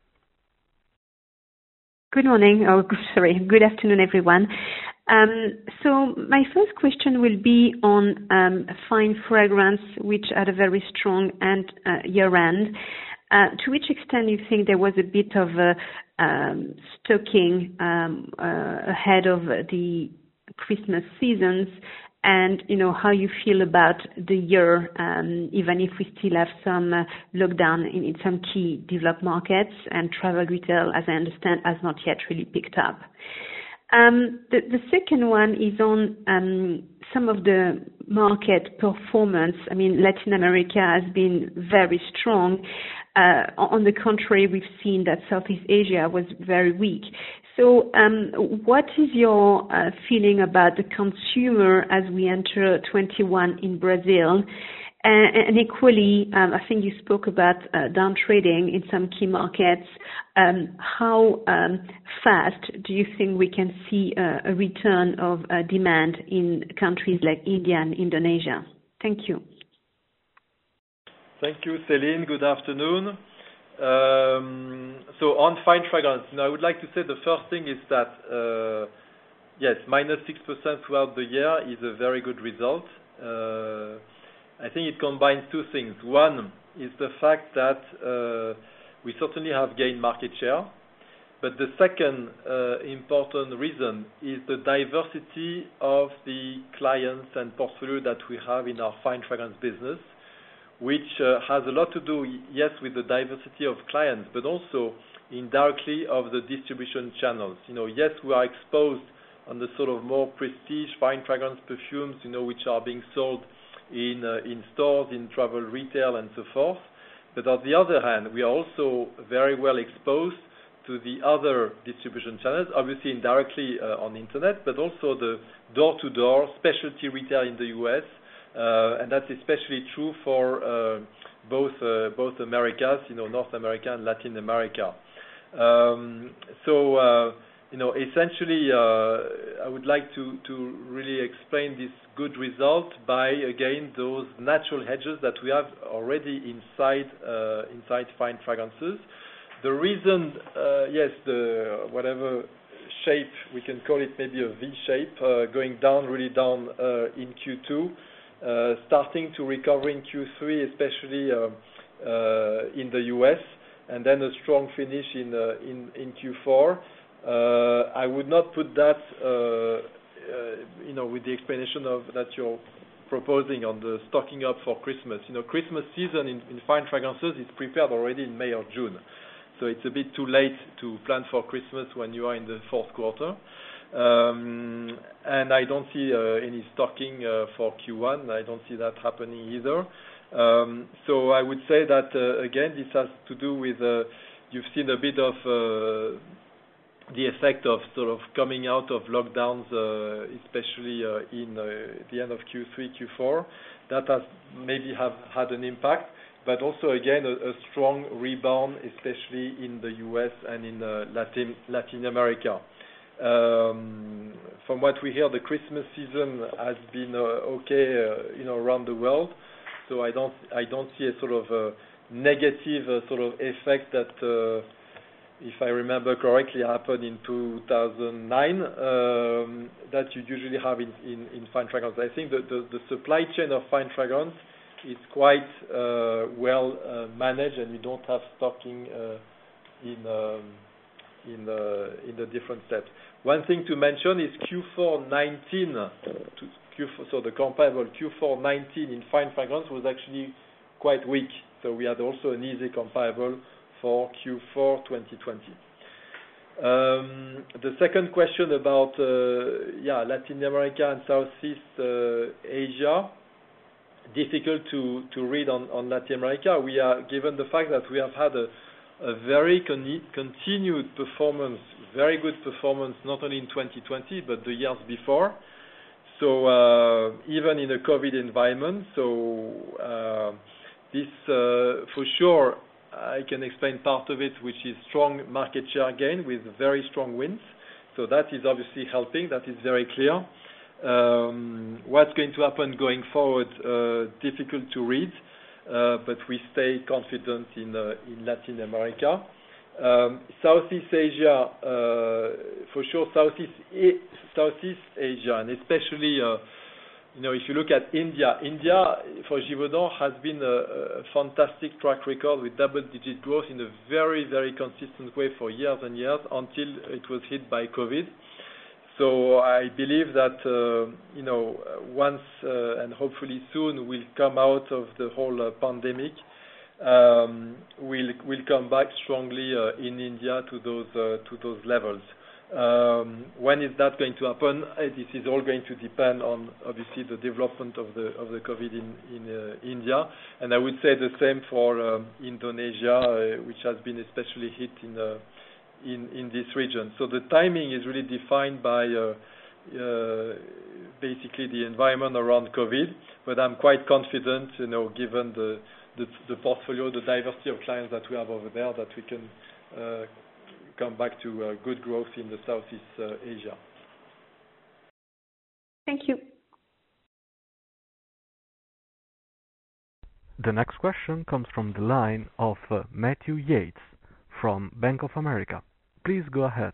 Speaker 4: Good morning, good afternoon, everyone. So my first question will be on fine fragrance, which had a very strong year-end. To which extent do you think there was a bit of stocking ahead of the Christmas seasons, and how you feel about the year, even if we still have some lockdown in some key developed markets, and travel retail, as I understand, has not yet really picked up. The second one is on some of the market performance. I mean, Latin America has been very strong. On the contrary, we've seen that Southeast Asia was very weak. So what is your feeling about the consumer as we enter 21 in Brazil? And equally, I think you spoke about down trading in some key markets. How fast do you think we can see a return of demand in countries like India and Indonesia? Thank you.
Speaker 2: Thank you, Céline. Good afternoon. So on fine fragrance, I would like to say the first thing is that, yes, -6% throughout the year is a very good result. I think it combines two things. One is the fact that we certainly have gained market share, but the second important reason is the diversity of the clients and portfolio that we have in our fine fragrance business, which has a lot to do, yes, with the diversity of clients, but also indirectly of the distribution channels. Yes, we are exposed on the sort of more prestige fine fragrance perfumes, which are being sold in stores, in travel retail, and so forth. But on the other hand, we are also very well exposed to the other distribution channels, obviously indirectly on the internet, but also the door-to-door specialty retail in the US, and that's especially true for both Americas, North America and Latin America. Essentially, I would like to really explain this good result by, again, those natural hedges that we have already inside fine fragrances. The reason, yes, the whatever shape we can call it, maybe a V shape, going down, really down in Q2, starting to recover in Q3, especially in the US, and then a strong finish in Q4. I would not put that, with the explanation of that you're proposing on the stocking up for Christmas. Christmas season in fine fragrances is prepared already in May or June, so it's a bit too late to plan for Christmas when you are in the fourth quarter. And I don't see any stocking for Q1. I don't see that happening either. So I would say that again, this has to do with you've seen a bit of the effect of sort of coming out of lockdowns, especially in the end of Q3, Q4. That has maybe have had an impact, but also again a strong rebound, especially in the US and in Latin America. From what we hear, the Christmas season has been okay, around the world. So I don't see a sort of negative sort of effect that. If I remember correctly, happened in 2009, that you usually have in fine fragrance. I think that the supply chain of fine fragrance is quite well managed, and you don't have stocking in the different steps. One thing to mention is Q4 19 so the comparable Q4 19 in fine fragrance was actually quite weak. So we had also an easy comparable for Q4 2020. The second question about Latin America and Southeast Asia, difficult to read on Latin America. We are given the fact that we have had a very continued performance, very good performance, not only in 2020 but the years before. So even in a COVID environment, this for sure. I can explain part of it, which is strong market share gain with very strong wins. So that is obviously helping. That is very clear. What's going to happen going forward, difficult to read, but we stay confident in Latin America. Southeast Asia, for sure, Southeast Asia, and especially if you look at India for Givaudan has been a fantastic track record with double-digit growth in a very, very consistent way for years and years until it was hit by COVID. So I believe that once and hopefully soon we'll come out of the whole pandemic, we'll come back strongly in India to those levels. When is that going to happen? This is all going to depend on, obviously, the development of the COVID in India. And I would say the same for Indonesia, which has been especially hit in this region. So the timing is really defined by basically the environment around COVID. But I'm quite confident, given the portfolio, the diversity of clients that we have over there, that we can come back to good growth in the Southeast Asia.
Speaker 4: Thank you.
Speaker 1: The next question comes from the line of Matthew Yates from Bank of America. Please go ahead.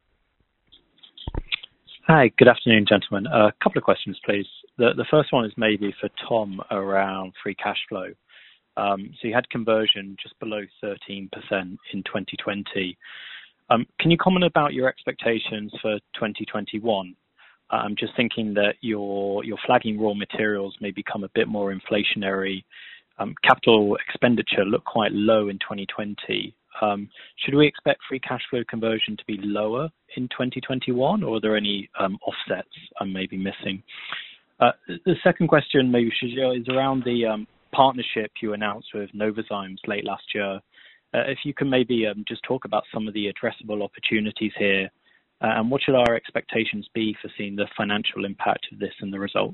Speaker 5: Hi, good afternoon, gentlemen. A couple of questions, please. The first one is maybe for Tom around free cash flow. So you had conversion just below 13% in 2020. Can you comment about your expectations for 2021? I'm just thinking that your flagging raw materials may become a bit more inflationary. Capital expenditure looked quite low in 2020. Should we expect free cash flow conversion to be lower in 2021, or are there any offsets I may be missing? The second question, maybe, is around the partnership you announced with Novozymes late last year. If you can maybe just talk about some of the addressable opportunities here, and what should our expectations be for seeing the financial impact of this in the results?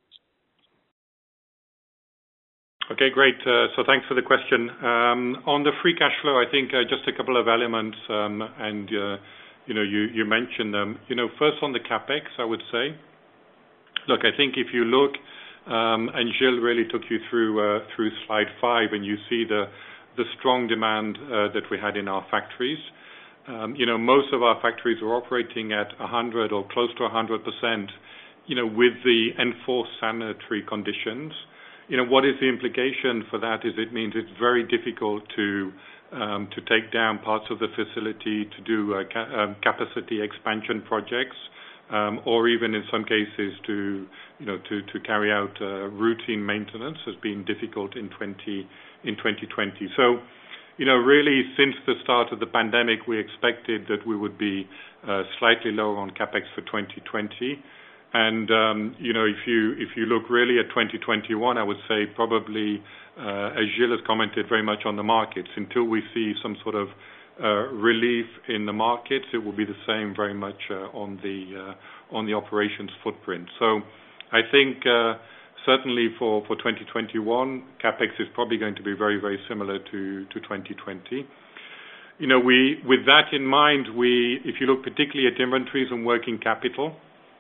Speaker 3: Okay, great. So thanks for the question. On the free cash flow, I think just a couple of elements, and you mentioned them. First on the capex, I would say. Look, I think if you look, and Gilles really took you through slide 5, and you see the strong demand that we had in our factories. Most of our factories were operating at 100 or close to 100%. With the enforced sanitary conditions. What is the implication for that is it means it's very difficult to take down parts of the facility, to do capacity expansion projects, or even in some cases to carry out routine maintenance has been difficult in 2020. So, really since the start of the pandemic, we expected that we would be slightly lower on capex for 2020. And if you look really at 2021, I would say probably, as Gilles has commented very much on the markets, until we see some sort of relief in the markets, it will be the same very much on the operations footprint. So I think certainly for 2021, capex is probably going to be very, very similar to 2020. With that in mind, if you look particularly at inventories and working capital,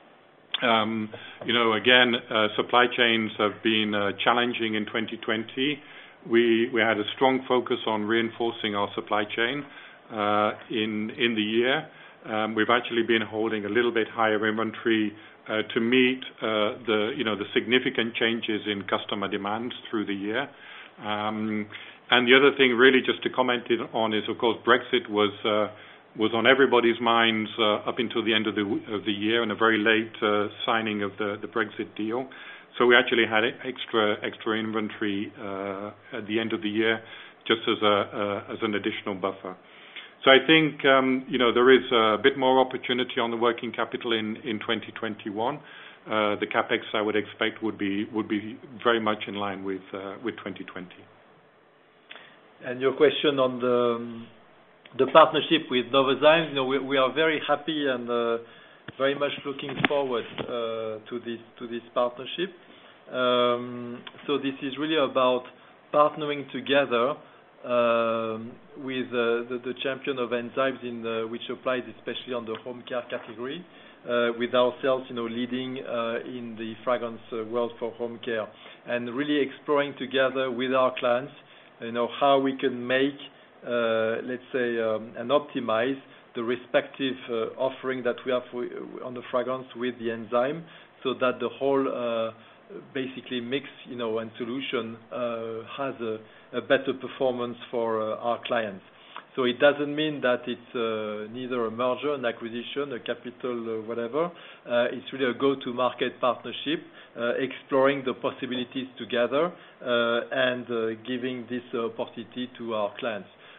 Speaker 3: again, supply chains have been challenging in 2020. We had a strong focus on reinforcing our supply chain in the year. We've actually been holding a little bit higher inventory to meet the significant changes in customer demands through the year. And the other thing, really, just to comment on is, of course, Brexit was on everybody's minds up until the end of the year, and a very late signing of the Brexit deal. So we actually had extra inventory at the end of the year, just as an additional buffer. So I think there is a bit more opportunity on the working capital in 2021. The capex I would expect would be very much in line with 2020.
Speaker 2: And your question on the partnership with Novozymes, we are very happy and very much looking forward to this partnership. So this is really about partnering together with the champion of enzymes which applies especially on the home care category, with ourselves leading in the fragrance world for home care, and really exploring together with our clients how we can make let's say and optimize the respective offering that we have on the fragrance with the enzyme, so that the whole basically mix and solution has a better performance for our clients. So it doesn't mean that it's neither a merger, an acquisition, a capital, whatever. It's really a go-to-market partnership, exploring the possibilities together and giving this opportunity to our clients.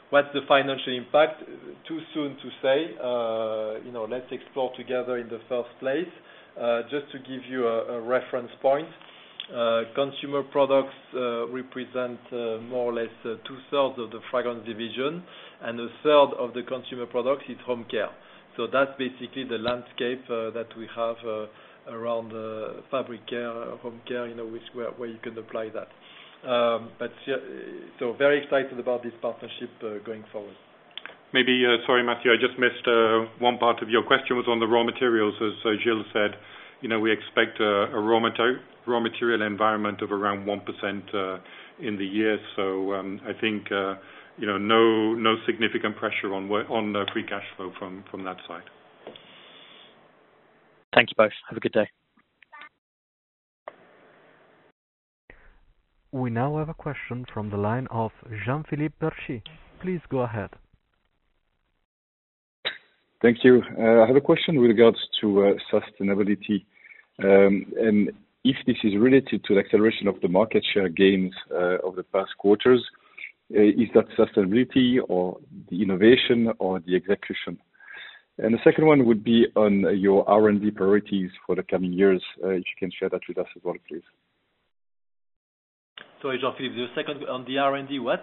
Speaker 2: What's the financial impact? Too soon to say. Let's explore together in the first place. Just to give you a reference point, consumer products represent more or less 2/3 of the fragrance division, and 1/3 of the consumer products is home care. So that's basically the landscape that we have around fabric care, home care, where you can apply that. So very excited about this partnership going forward.
Speaker 3: Maybe, sorry, Matthew, I just missed one part of your question was on the raw materials. As Gilles said, we expect a raw material environment of around 1% in the year. So I think no significant pressure on free cash flow from that side.
Speaker 5: Thank you both. Have a good day.
Speaker 1: We now have a question from the line of Jean-Philippe Bertschy. Please go ahead.
Speaker 6: Thank you. I have a question with regards to sustainability, and if this is related to the acceleration of the market share gains of the past quarters. Is that sustainability or the innovation or the execution? And the second one would be on your R&D priorities for the coming years. If you can share that with us as well, please.
Speaker 2: Sorry, Jean-Philippe, the second on the R&D, what?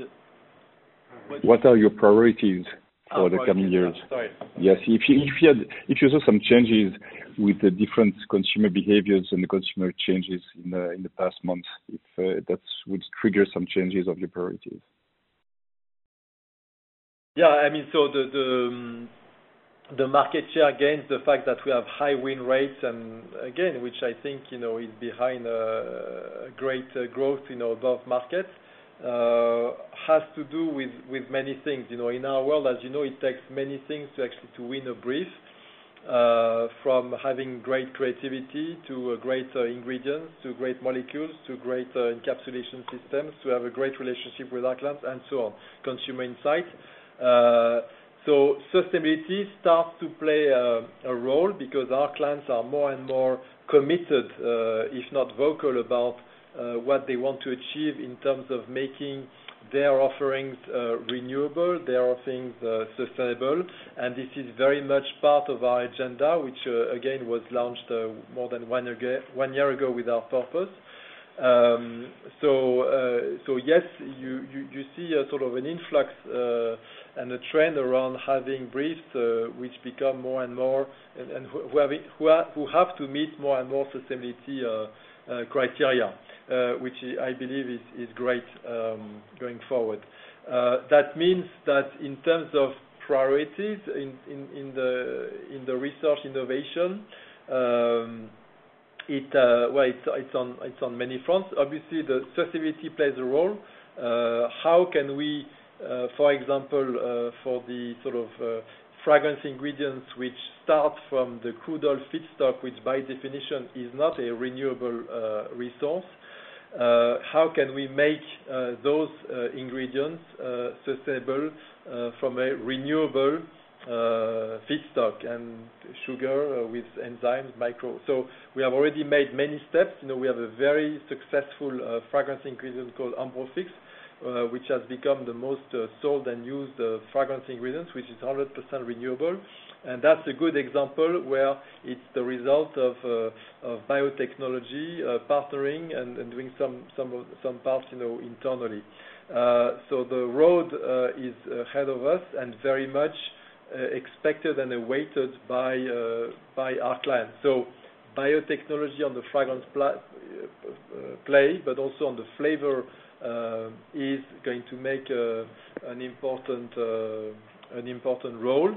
Speaker 6: What are your priorities for the coming years?
Speaker 2: Sorry.
Speaker 6: Yes, if you saw some changes with the different consumer behaviors and the consumer changes in the past months, if that would trigger some changes of your priorities.
Speaker 2: Yeah, so the market share gains, the fact that we have high win rates, and again, which I think is behind great growth above market, has to do with many things. In our world, as you know, it takes many things to win a brief, from having great creativity to great ingredients, to great molecules, to great encapsulation systems, to have a great relationship with our clients, and so on. Consumer insight. So sustainability starts to play a role because our clients are more and more committed, if not vocal, about what they want to achieve in terms of making their offerings renewable, their offerings sustainable, and this is very much part of our agenda, which again was launched more than 1 year ago with our purpose. So yes, you see a sort of an influx and a trend around having briefs which become more and more, and who have to meet more and more sustainability criteria, which I believe is great going forward. That means that in terms of priorities in the research innovation, it's on many fronts. Obviously, the sustainability plays a role. How can we, for example, for the sort of fragrance ingredients which start from the crude oil feedstock, which by definition is not a renewable resource, how can we make those ingredients sustainable from a renewable feedstock and sugar with enzymes, So we have already made many steps. We have a very successful fragrance ingredient called Ambrofix, which has become the most sold and used fragrance ingredients, which is 100% renewable. And that's a good example where it's the result of biotechnology partnering and doing some parts internally. So the road is ahead of us and very much expected and awaited by our clients. So biotechnology on the fragrance play, but also on the flavor is going to make an important role.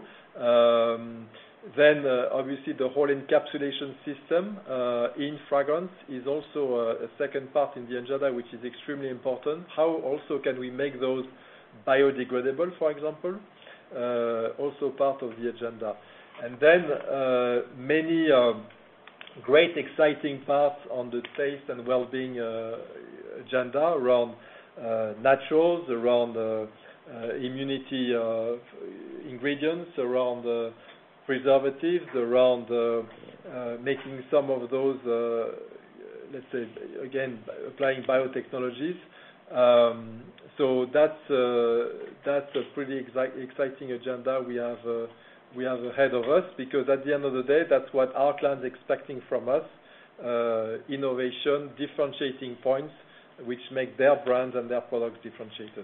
Speaker 2: Then obviously the whole encapsulation system in fragrance is also a second part in the agenda, which is extremely important. How also can we make those biodegradable, for example? Also part of the agenda. And then many great exciting parts on the taste and well-being agenda around naturals, around immunity ingredients, around preservatives, around making some of those, let's say, again, applying biotechnologies. So that's a pretty exciting agenda we have ahead of us, because at the end of the day, that's what our clients expecting from us: innovation, differentiating points, which make their brands and their products differentiated.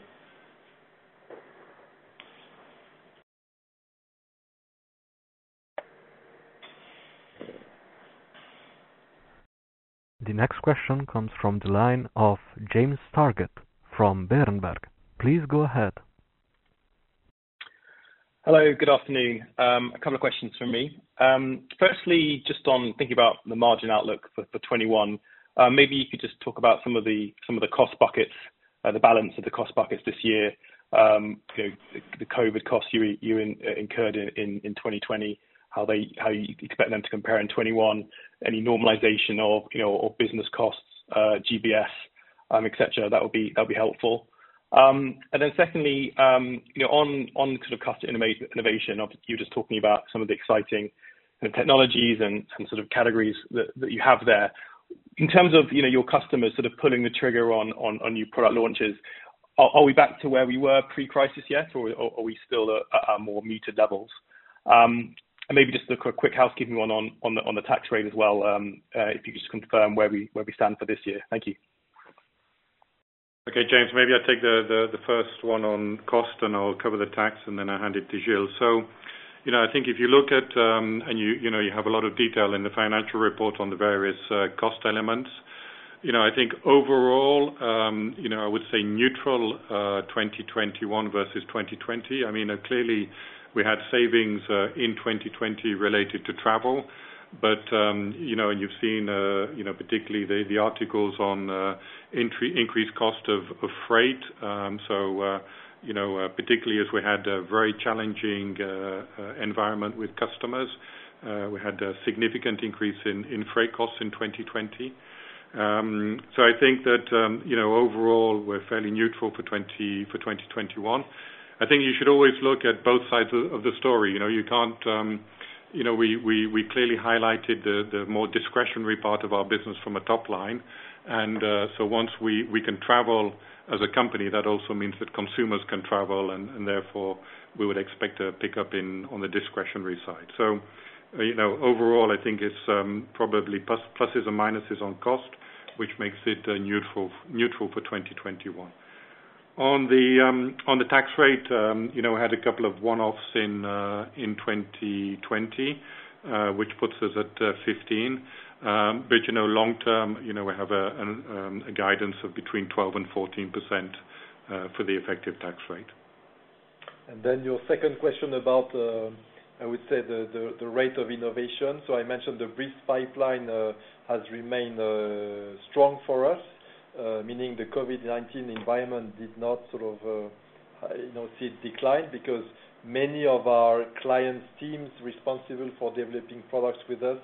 Speaker 1: The next question comes from the line of James Targett from Berenberg. Please go ahead.
Speaker 7: Hello, good afternoon. A couple of questions from me. Firstly, just on thinking about the margin outlook for 21, maybe you could just talk about some of the cost buckets, the balance of the cost buckets this year. The COVID costs you incurred in 2020, how you expect them to compare in 21, any normalization of or business costs, GBS, etc. That would be helpful. And then secondly, on sort of customer innovation, you're just talking about some of the exciting technologies and sort of categories that you have there. In terms of your customers sort of pulling the trigger on new product launches, are we back to where we were pre-crisis yet, or are we still at more muted levels? And maybe just a quick housekeeping one on the tax rate as well. If you could just confirm where we stand for this year. Thank you.
Speaker 3: Okay, James, maybe I'll take the first one on cost, and I'll cover the tax, and then I'll hand it to Gilles. So, I think if you look at, and you have a lot of detail in the financial report on the various cost elements, I think overall, I would say neutral 2021 versus 2020. I mean, clearly we had savings in 2020 related to travel, but and you've seen particularly the articles on increased cost of freight. Particularly as we had a very challenging environment with customers, we had a significant increase in freight costs in 2020. So I think that overall we're fairly neutral for 2021. I think you should always look at both sides of the story. You can't. We clearly highlighted the more discretionary part of our business from a top line, and so once we can travel as a company, that also means that consumers can travel, and therefore we would expect a pickup on the discretionary side. So, overall, I think it's probably pluses and minuses on cost, which makes it neutral for 2021. On the tax rate, we had a couple of one-offs in 2020, which puts us at 15. But long term, we have a guidance of between 12 and 14% for the effective tax rate.
Speaker 2: And then your second question about, I would say the rate of innovation. So I mentioned the brief pipeline has remained strong for us. Meaning the COVID-19 environment did not sort of, see it decline, because many of our clients' teams responsible for developing products with us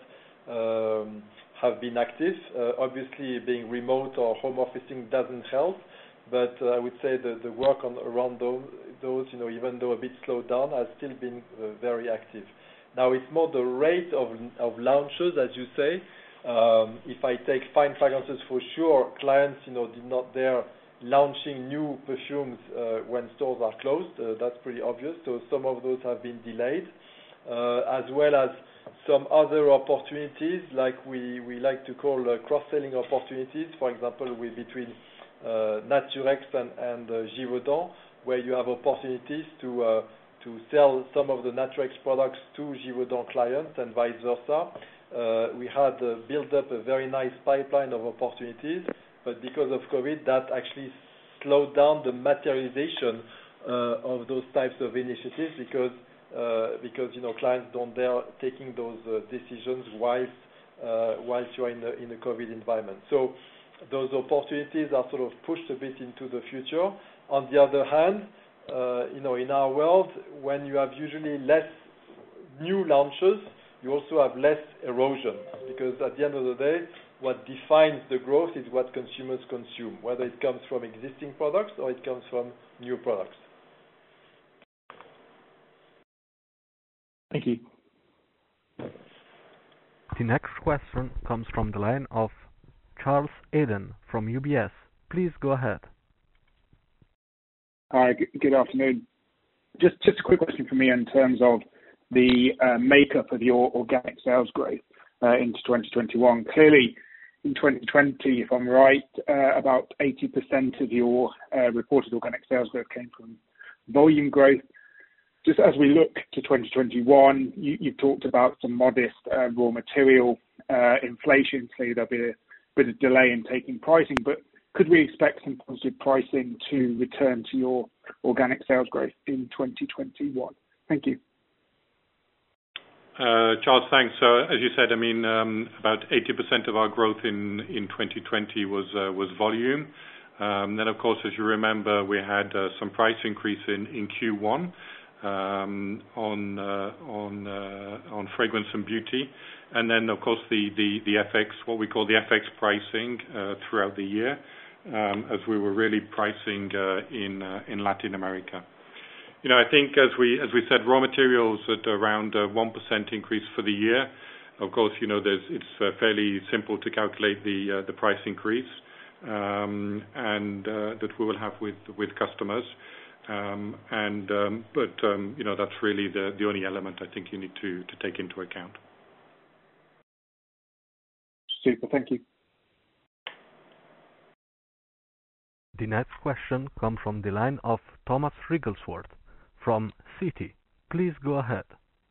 Speaker 2: have been active. Obviously, being remote or home officing doesn't help, but I would say the work around those, even though a bit slowed down, has still been very active. Now it's more the rate of launches, as you say. If I take fine fragrances, for sure, clients, did not dare launching new perfumes when stores are closed. That's pretty obvious. So some of those have been delayed, as well as some other opportunities, like we like to call cross-selling opportunities. For example, between Naturex and Givaudan, where you have opportunities to sell some of the Naturex products to Givaudan clients and vice versa. We had built up a very nice pipeline of opportunities, but because of COVID, that actually slowed down the materialization of those types of initiatives, because clients don't dare taking those decisions whilst you're in the COVID environment. So those opportunities are sort of pushed a bit into the future. On the other hand, in our world, when you have usually less new launches, you also have less erosion, because at the end of the day, what defines the growth is what consumers consume, whether it comes from existing products or it comes from new products.
Speaker 7: Thank you.
Speaker 1: The next question comes from the line of Charles Eden from UBS. Please go ahead.
Speaker 8: Hi, good afternoon. Just a quick question from me in terms of the makeup of your organic sales growth into 2021. Clearly, in 2020, if I'm right, about 80% of your reported organic sales growth came from volume growth. Just as we look to 2021, you've talked about some modest raw material inflation, so there'll be a bit of delay in taking pricing, but could we expect some positive pricing to return to your organic sales growth in 2021? Thank you.
Speaker 3: Charles, thanks. So as you said, about 80% of our growth in 2020 was volume. Then, of course, as you remember, we had some price increase in Q1 on fragrance and beauty, and then, of course, the FX, what we call the FX pricing throughout the year, as we were really pricing in Latin America. I think as we said, raw materials at around 1% increase for the year. Of course, it's fairly simple to calculate the price increase and that we will have with customers. But that's really the only element I think you need to take into account.
Speaker 8: Super, thank you.
Speaker 1: The next question comes from the line of Thomas Wrigglesworth from Citi. Please go ahead.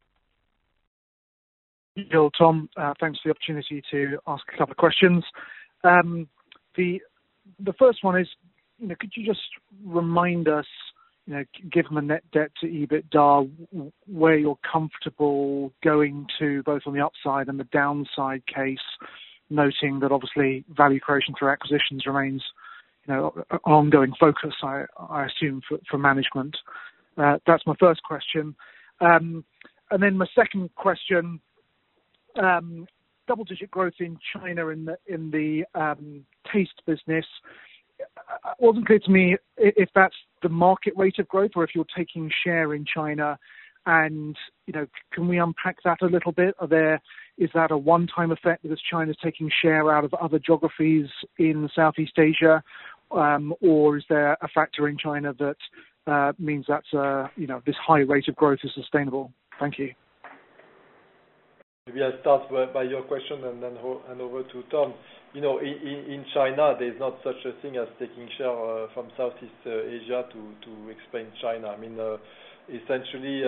Speaker 9: Hello, Tom. Thanks for the opportunity to ask a couple of questions. The first one is, could you just remind us, given the net debt to EBITDA, where you're comfortable going to, both on the upside and the downside case, noting that obviously value creation through acquisitions remains an ongoing focus, I assume, for management. That's my first question. And then my second question, double-digit growth in China in the taste business. It wasn't clear to me if that's the market rate of growth or if you're taking share in China. And, can we unpack that a little bit? Is that a one-time effect because China's taking share out of other geographies in Southeast Asia? Or is there a factor in China that means that this high rate of growth is sustainable? Thank you.
Speaker 2: Maybe I'll start by your question and then hand over to Tom. In China, there's not such a thing as taking share from Southeast Asia to explain China. Essentially,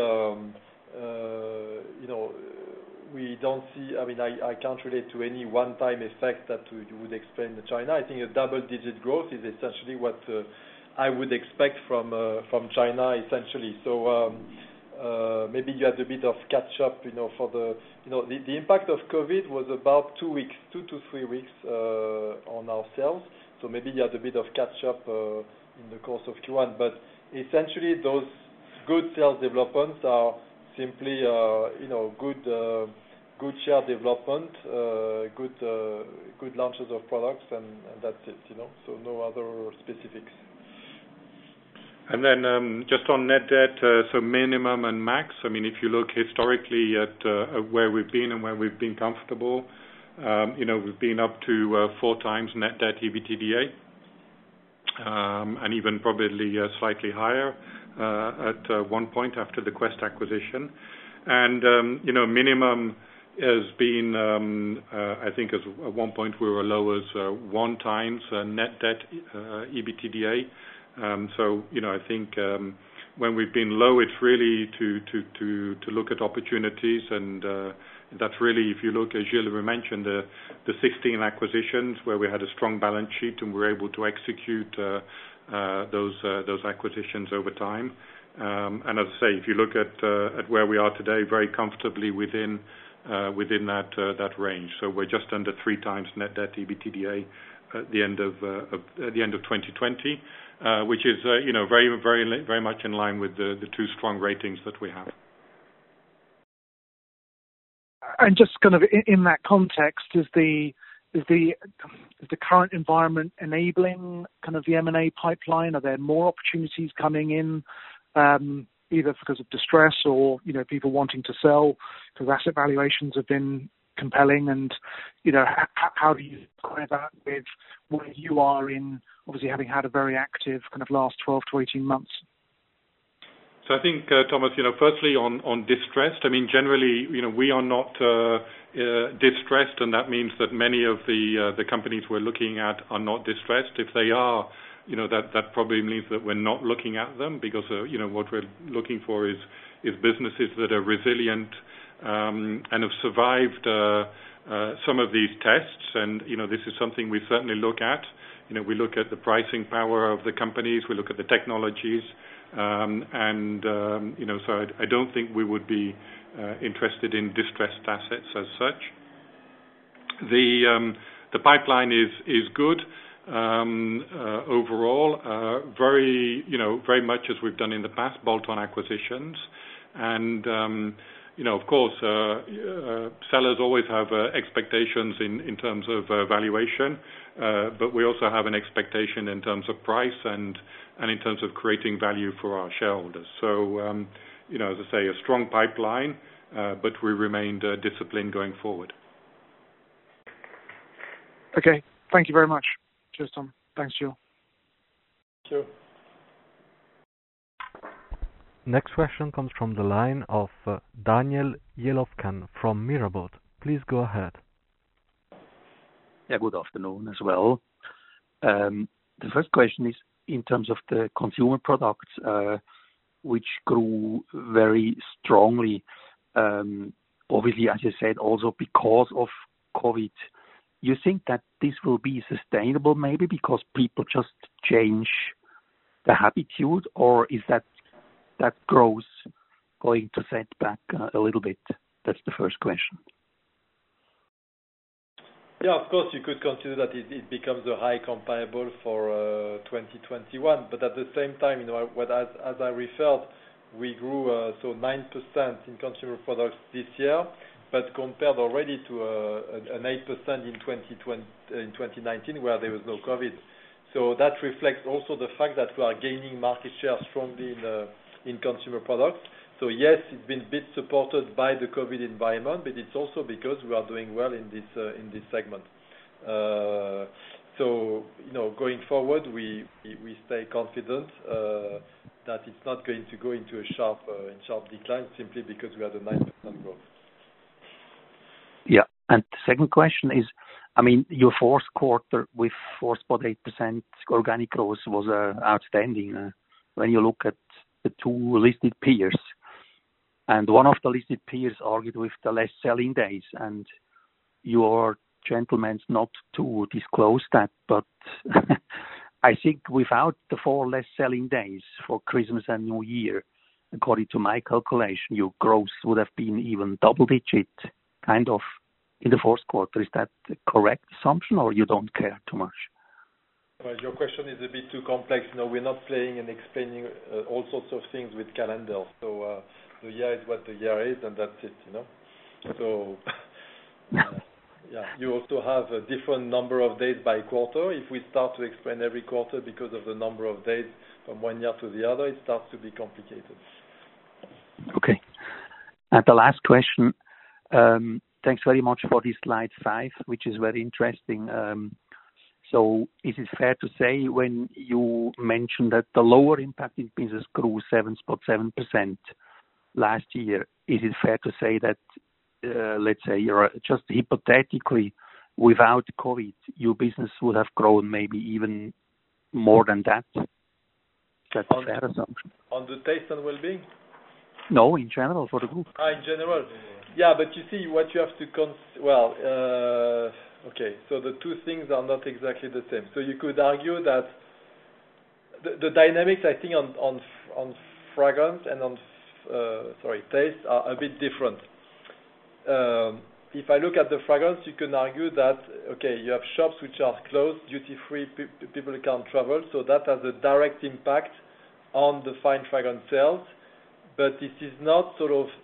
Speaker 2: we don't see, I can't relate to any one-time effect that you would explain China. I think a double-digit growth is essentially what I would expect from China, essentially. So maybe you had a bit of catch-up, for the impact of COVID was about 2 to 3 weeks on our sales. So maybe you had a bit of catch-up in the course of Q1. But essentially, those good sales developments are simply, good share development, good launches of products, and that's it. So no other specifics.
Speaker 3: And then just on net debt, so minimum and max. If you look historically at where we've been and where we've been comfortable, we've been up to 4 times net debt EBITDA, and even probably slightly higher at one point after the Quest acquisition. And minimum has been, I think, at one point we were low as 1 times net debt EBITDA. So I think when we've been low, it's really to look at opportunities, and that's really, if you look, as Gilles mentioned, the 16 acquisitions where we had a strong balance sheet and we're able to execute those acquisitions over time. And as I say, if you look at where we are today, very comfortably within that range. So we're just under 3 times net debt EBITDA at the end of 2020. Which is, very much in line with the 2 strong ratings that we have.
Speaker 9: And just kind of in that context, is the current environment enabling kind of the M&A pipeline? Are there more opportunities coming in, either because of distress or people wanting to sell because asset valuations have been compelling? And, how do you square that with where you are in, obviously having had a very active kind of last 12 to 18 months?
Speaker 3: So I think, Thomas, firstly on distressed, generally, we are not distressed, and that means that many of the companies we're looking at are not distressed. If they are, that probably means that we're not looking at them, because, what we're looking for is businesses that are resilient and have survived some of these tests. And, this is something we certainly look at. We look at the pricing power of the companies, we look at the technologies, so I don't think we would be interested in distressed assets as such. The pipeline is good overall, very much as we've done in the past, bolt-on acquisitions, and of course, sellers always have expectations in terms of valuation, but we also have an expectation in terms of price and in terms of creating value for our shareholders. So, as I say, a strong pipeline, but we remained disciplined going forward.
Speaker 9: Okay, thank you very much. Cheers, Tom. Thanks, Gilles.
Speaker 2: Sure.
Speaker 1: Next question comes from the line of Daniel Jelovcan from Mirabaud. Please go ahead.
Speaker 10: Yeah, good afternoon as well. The first question is in terms of the consumer products, which grew very strongly, obviously, as you said, also because of COVID. You think that this will be sustainable maybe because people just change the habitude, or is that growth going to set back a little bit? That's the first question.
Speaker 2: Yeah, of course, you could consider that it becomes a high comparable for 2021, but at the same time, as I referred, we grew 9% in consumer products this year, but compared already to an 8% in 2019, where there was no COVID. So that reflects also the fact that we are gaining market share strongly in consumer products. So yes, it's been a bit supported by the COVID environment, but it's also because we are doing well in this segment. So going forward, we stay confident that it's not going to go into a sharp decline simply because we had a 9% growth.
Speaker 10: Yeah, and the second question is, your fourth quarter with 4.8% organic growth was outstanding. When you look at the two listed peers, and one of the listed peers argued with the less selling days, and you are gentlemen not to disclose that, but I think without the 4 less selling days for Christmas and New Year, according to my calculation, your growth would have been even double digit, kind of, in the fourth quarter. Is that the correct assumption, or you don't care too much?
Speaker 2: Well, your question is a bit too complex. We're not playing and explaining all sorts of things with calendars. So the year is what the year is, and that's it. So yeah, you also have a different number of days by quarter. If we start to explain every quarter because of the number of days from one year to the other, it starts to be complicated.
Speaker 10: Okay. And the last question. Thanks very much for this slide 5, which is very interesting. So is it fair to say when you mentioned that the lower impacted business grew 7.7% last year, is it fair to say that, let's say, you're just hypothetically, without COVID, your business would have grown maybe even more than that? That's a fair assumption.
Speaker 2: On the taste and well-being?
Speaker 10: No, in general, for the group.
Speaker 2: In general. Yeah, but you see, what you have to okay, so the two things are not exactly the same. So you could argue that the dynamics, I think, on fragrance and on taste are a bit different. If I look at the fragrance, you can argue that, okay, you have shops which are closed, duty-free, people can't travel, so that has a direct impact on the fine fragrance sales. But this is not sort of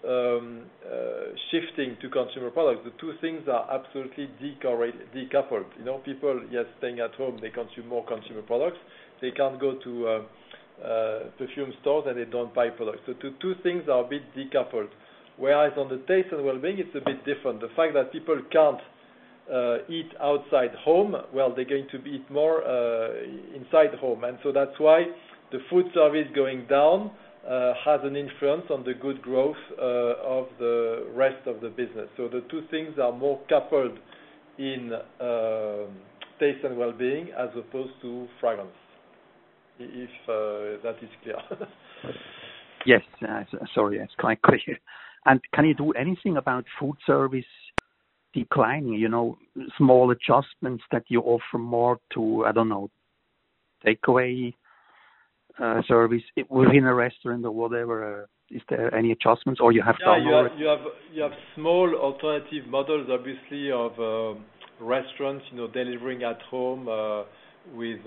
Speaker 2: shifting to consumer products. The two things are absolutely decoupled. People, yes, staying at home, they consume more consumer products. They can't go to perfume stores and they don't buy products. So the two things are a bit decoupled. Whereas on the taste and well-being, it's a bit different. The fact that people can't eat outside home, well, they're going to eat more inside home. And so that's why the food service going down has an influence on the good growth of the rest of the business. So the two things are more coupled in taste and well-being as opposed to fragrance, if that is clear.
Speaker 10: Yes, sorry, it's quite clear. And can you do anything about food service declining, small adjustments that you offer more to, I don't know, takeaway service within a restaurant or whatever? Is there any adjustments, or you have done already?
Speaker 2: You have small alternative models, obviously, of restaurants, delivering at home with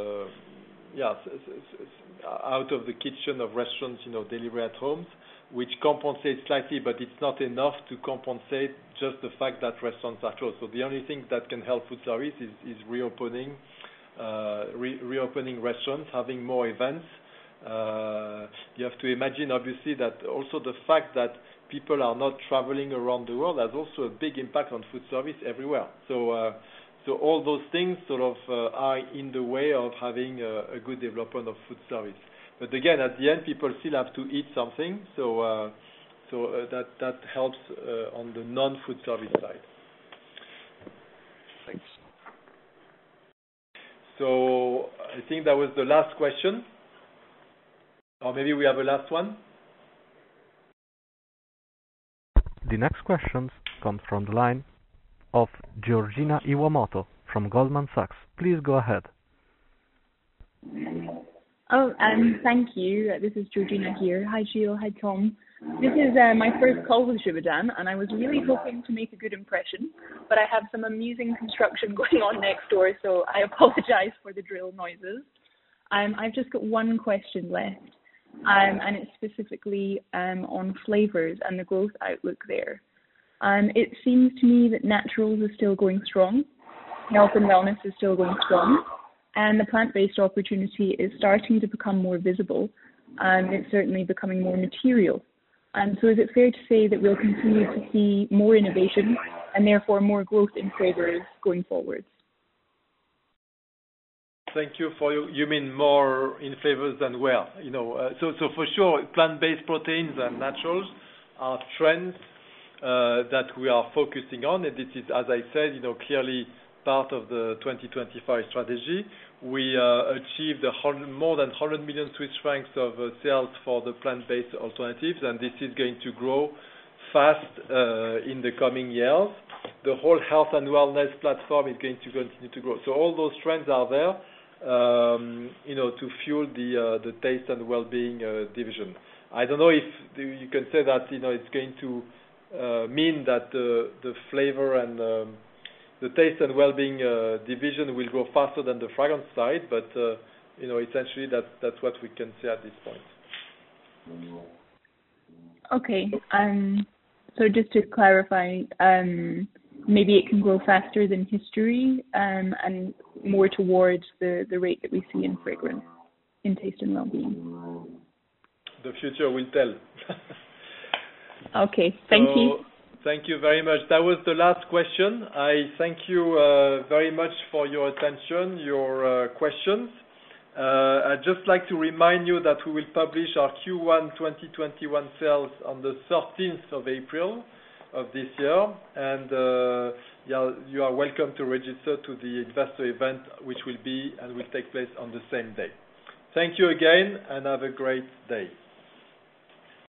Speaker 2: out of the kitchen of restaurants, delivery at homes, which compensates slightly, but it's not enough to compensate just the fact that restaurants are closed. So the only thing that can help food service is reopening restaurants, having more events. You have to imagine, obviously, that also the fact that people are not traveling around the world has also a big impact on food service everywhere. So all those things sort of are in the way of having a good development of food service. But again, at the end, people still have to eat something, so that helps on the non-food service side.
Speaker 10: Thanks.
Speaker 2: So I think that was the last question, or maybe we have a last one.
Speaker 1: The next question comes from the line of Georgina Iwamoto from Goldman Sachs. Please go ahead.
Speaker 11: Thank you. This is Georgina here. Hi, Gilles. Hi, Tom. This is my first call with Givaudan, and I was really hoping to make a good impression, but I have some amusing construction going on next door, so I apologize for the drill noises. I've just got one question left, and it's specifically on flavors and the growth outlook there. It seems to me that naturals is still going strong, health and wellness is still going strong, and the plant-based opportunity is starting to become more visible, and it's certainly becoming more material. So is it fair to say that we'll continue to see more innovation and therefore more growth in flavors going forward?
Speaker 2: Thank you you mean more in flavors than well. So for sure, plant-based proteins and naturals are trends that we are focusing on, and this is, as I said, clearly part of the 2025 strategy. We achieved more than 100 million Swiss francs of sales for the plant-based alternatives, and this is going to grow fast in the coming years. The whole health and wellness platform is going to continue to grow. So all those trends are there, to fuel the taste and well-being division. I don't know if you can say that it's going to mean that the flavor and the taste and well-being division will grow faster than the fragrance side, but essentially that's what we can say at this point.
Speaker 11: Okay. So just to clarify, maybe it can grow faster than history, and more towards the rate that we see in fragrance, in taste and well-being.
Speaker 2: The future will tell.
Speaker 11: Okay. Thank you.
Speaker 2: Thank you very much. That was the last question. I thank you very much for your attention, your questions. I'd just like to remind you that we will publish our Q1 2021 sales on the 13th of April of this year, and you are welcome to register to the investor event, which will take place on the same day. Thank you again, and have a great day.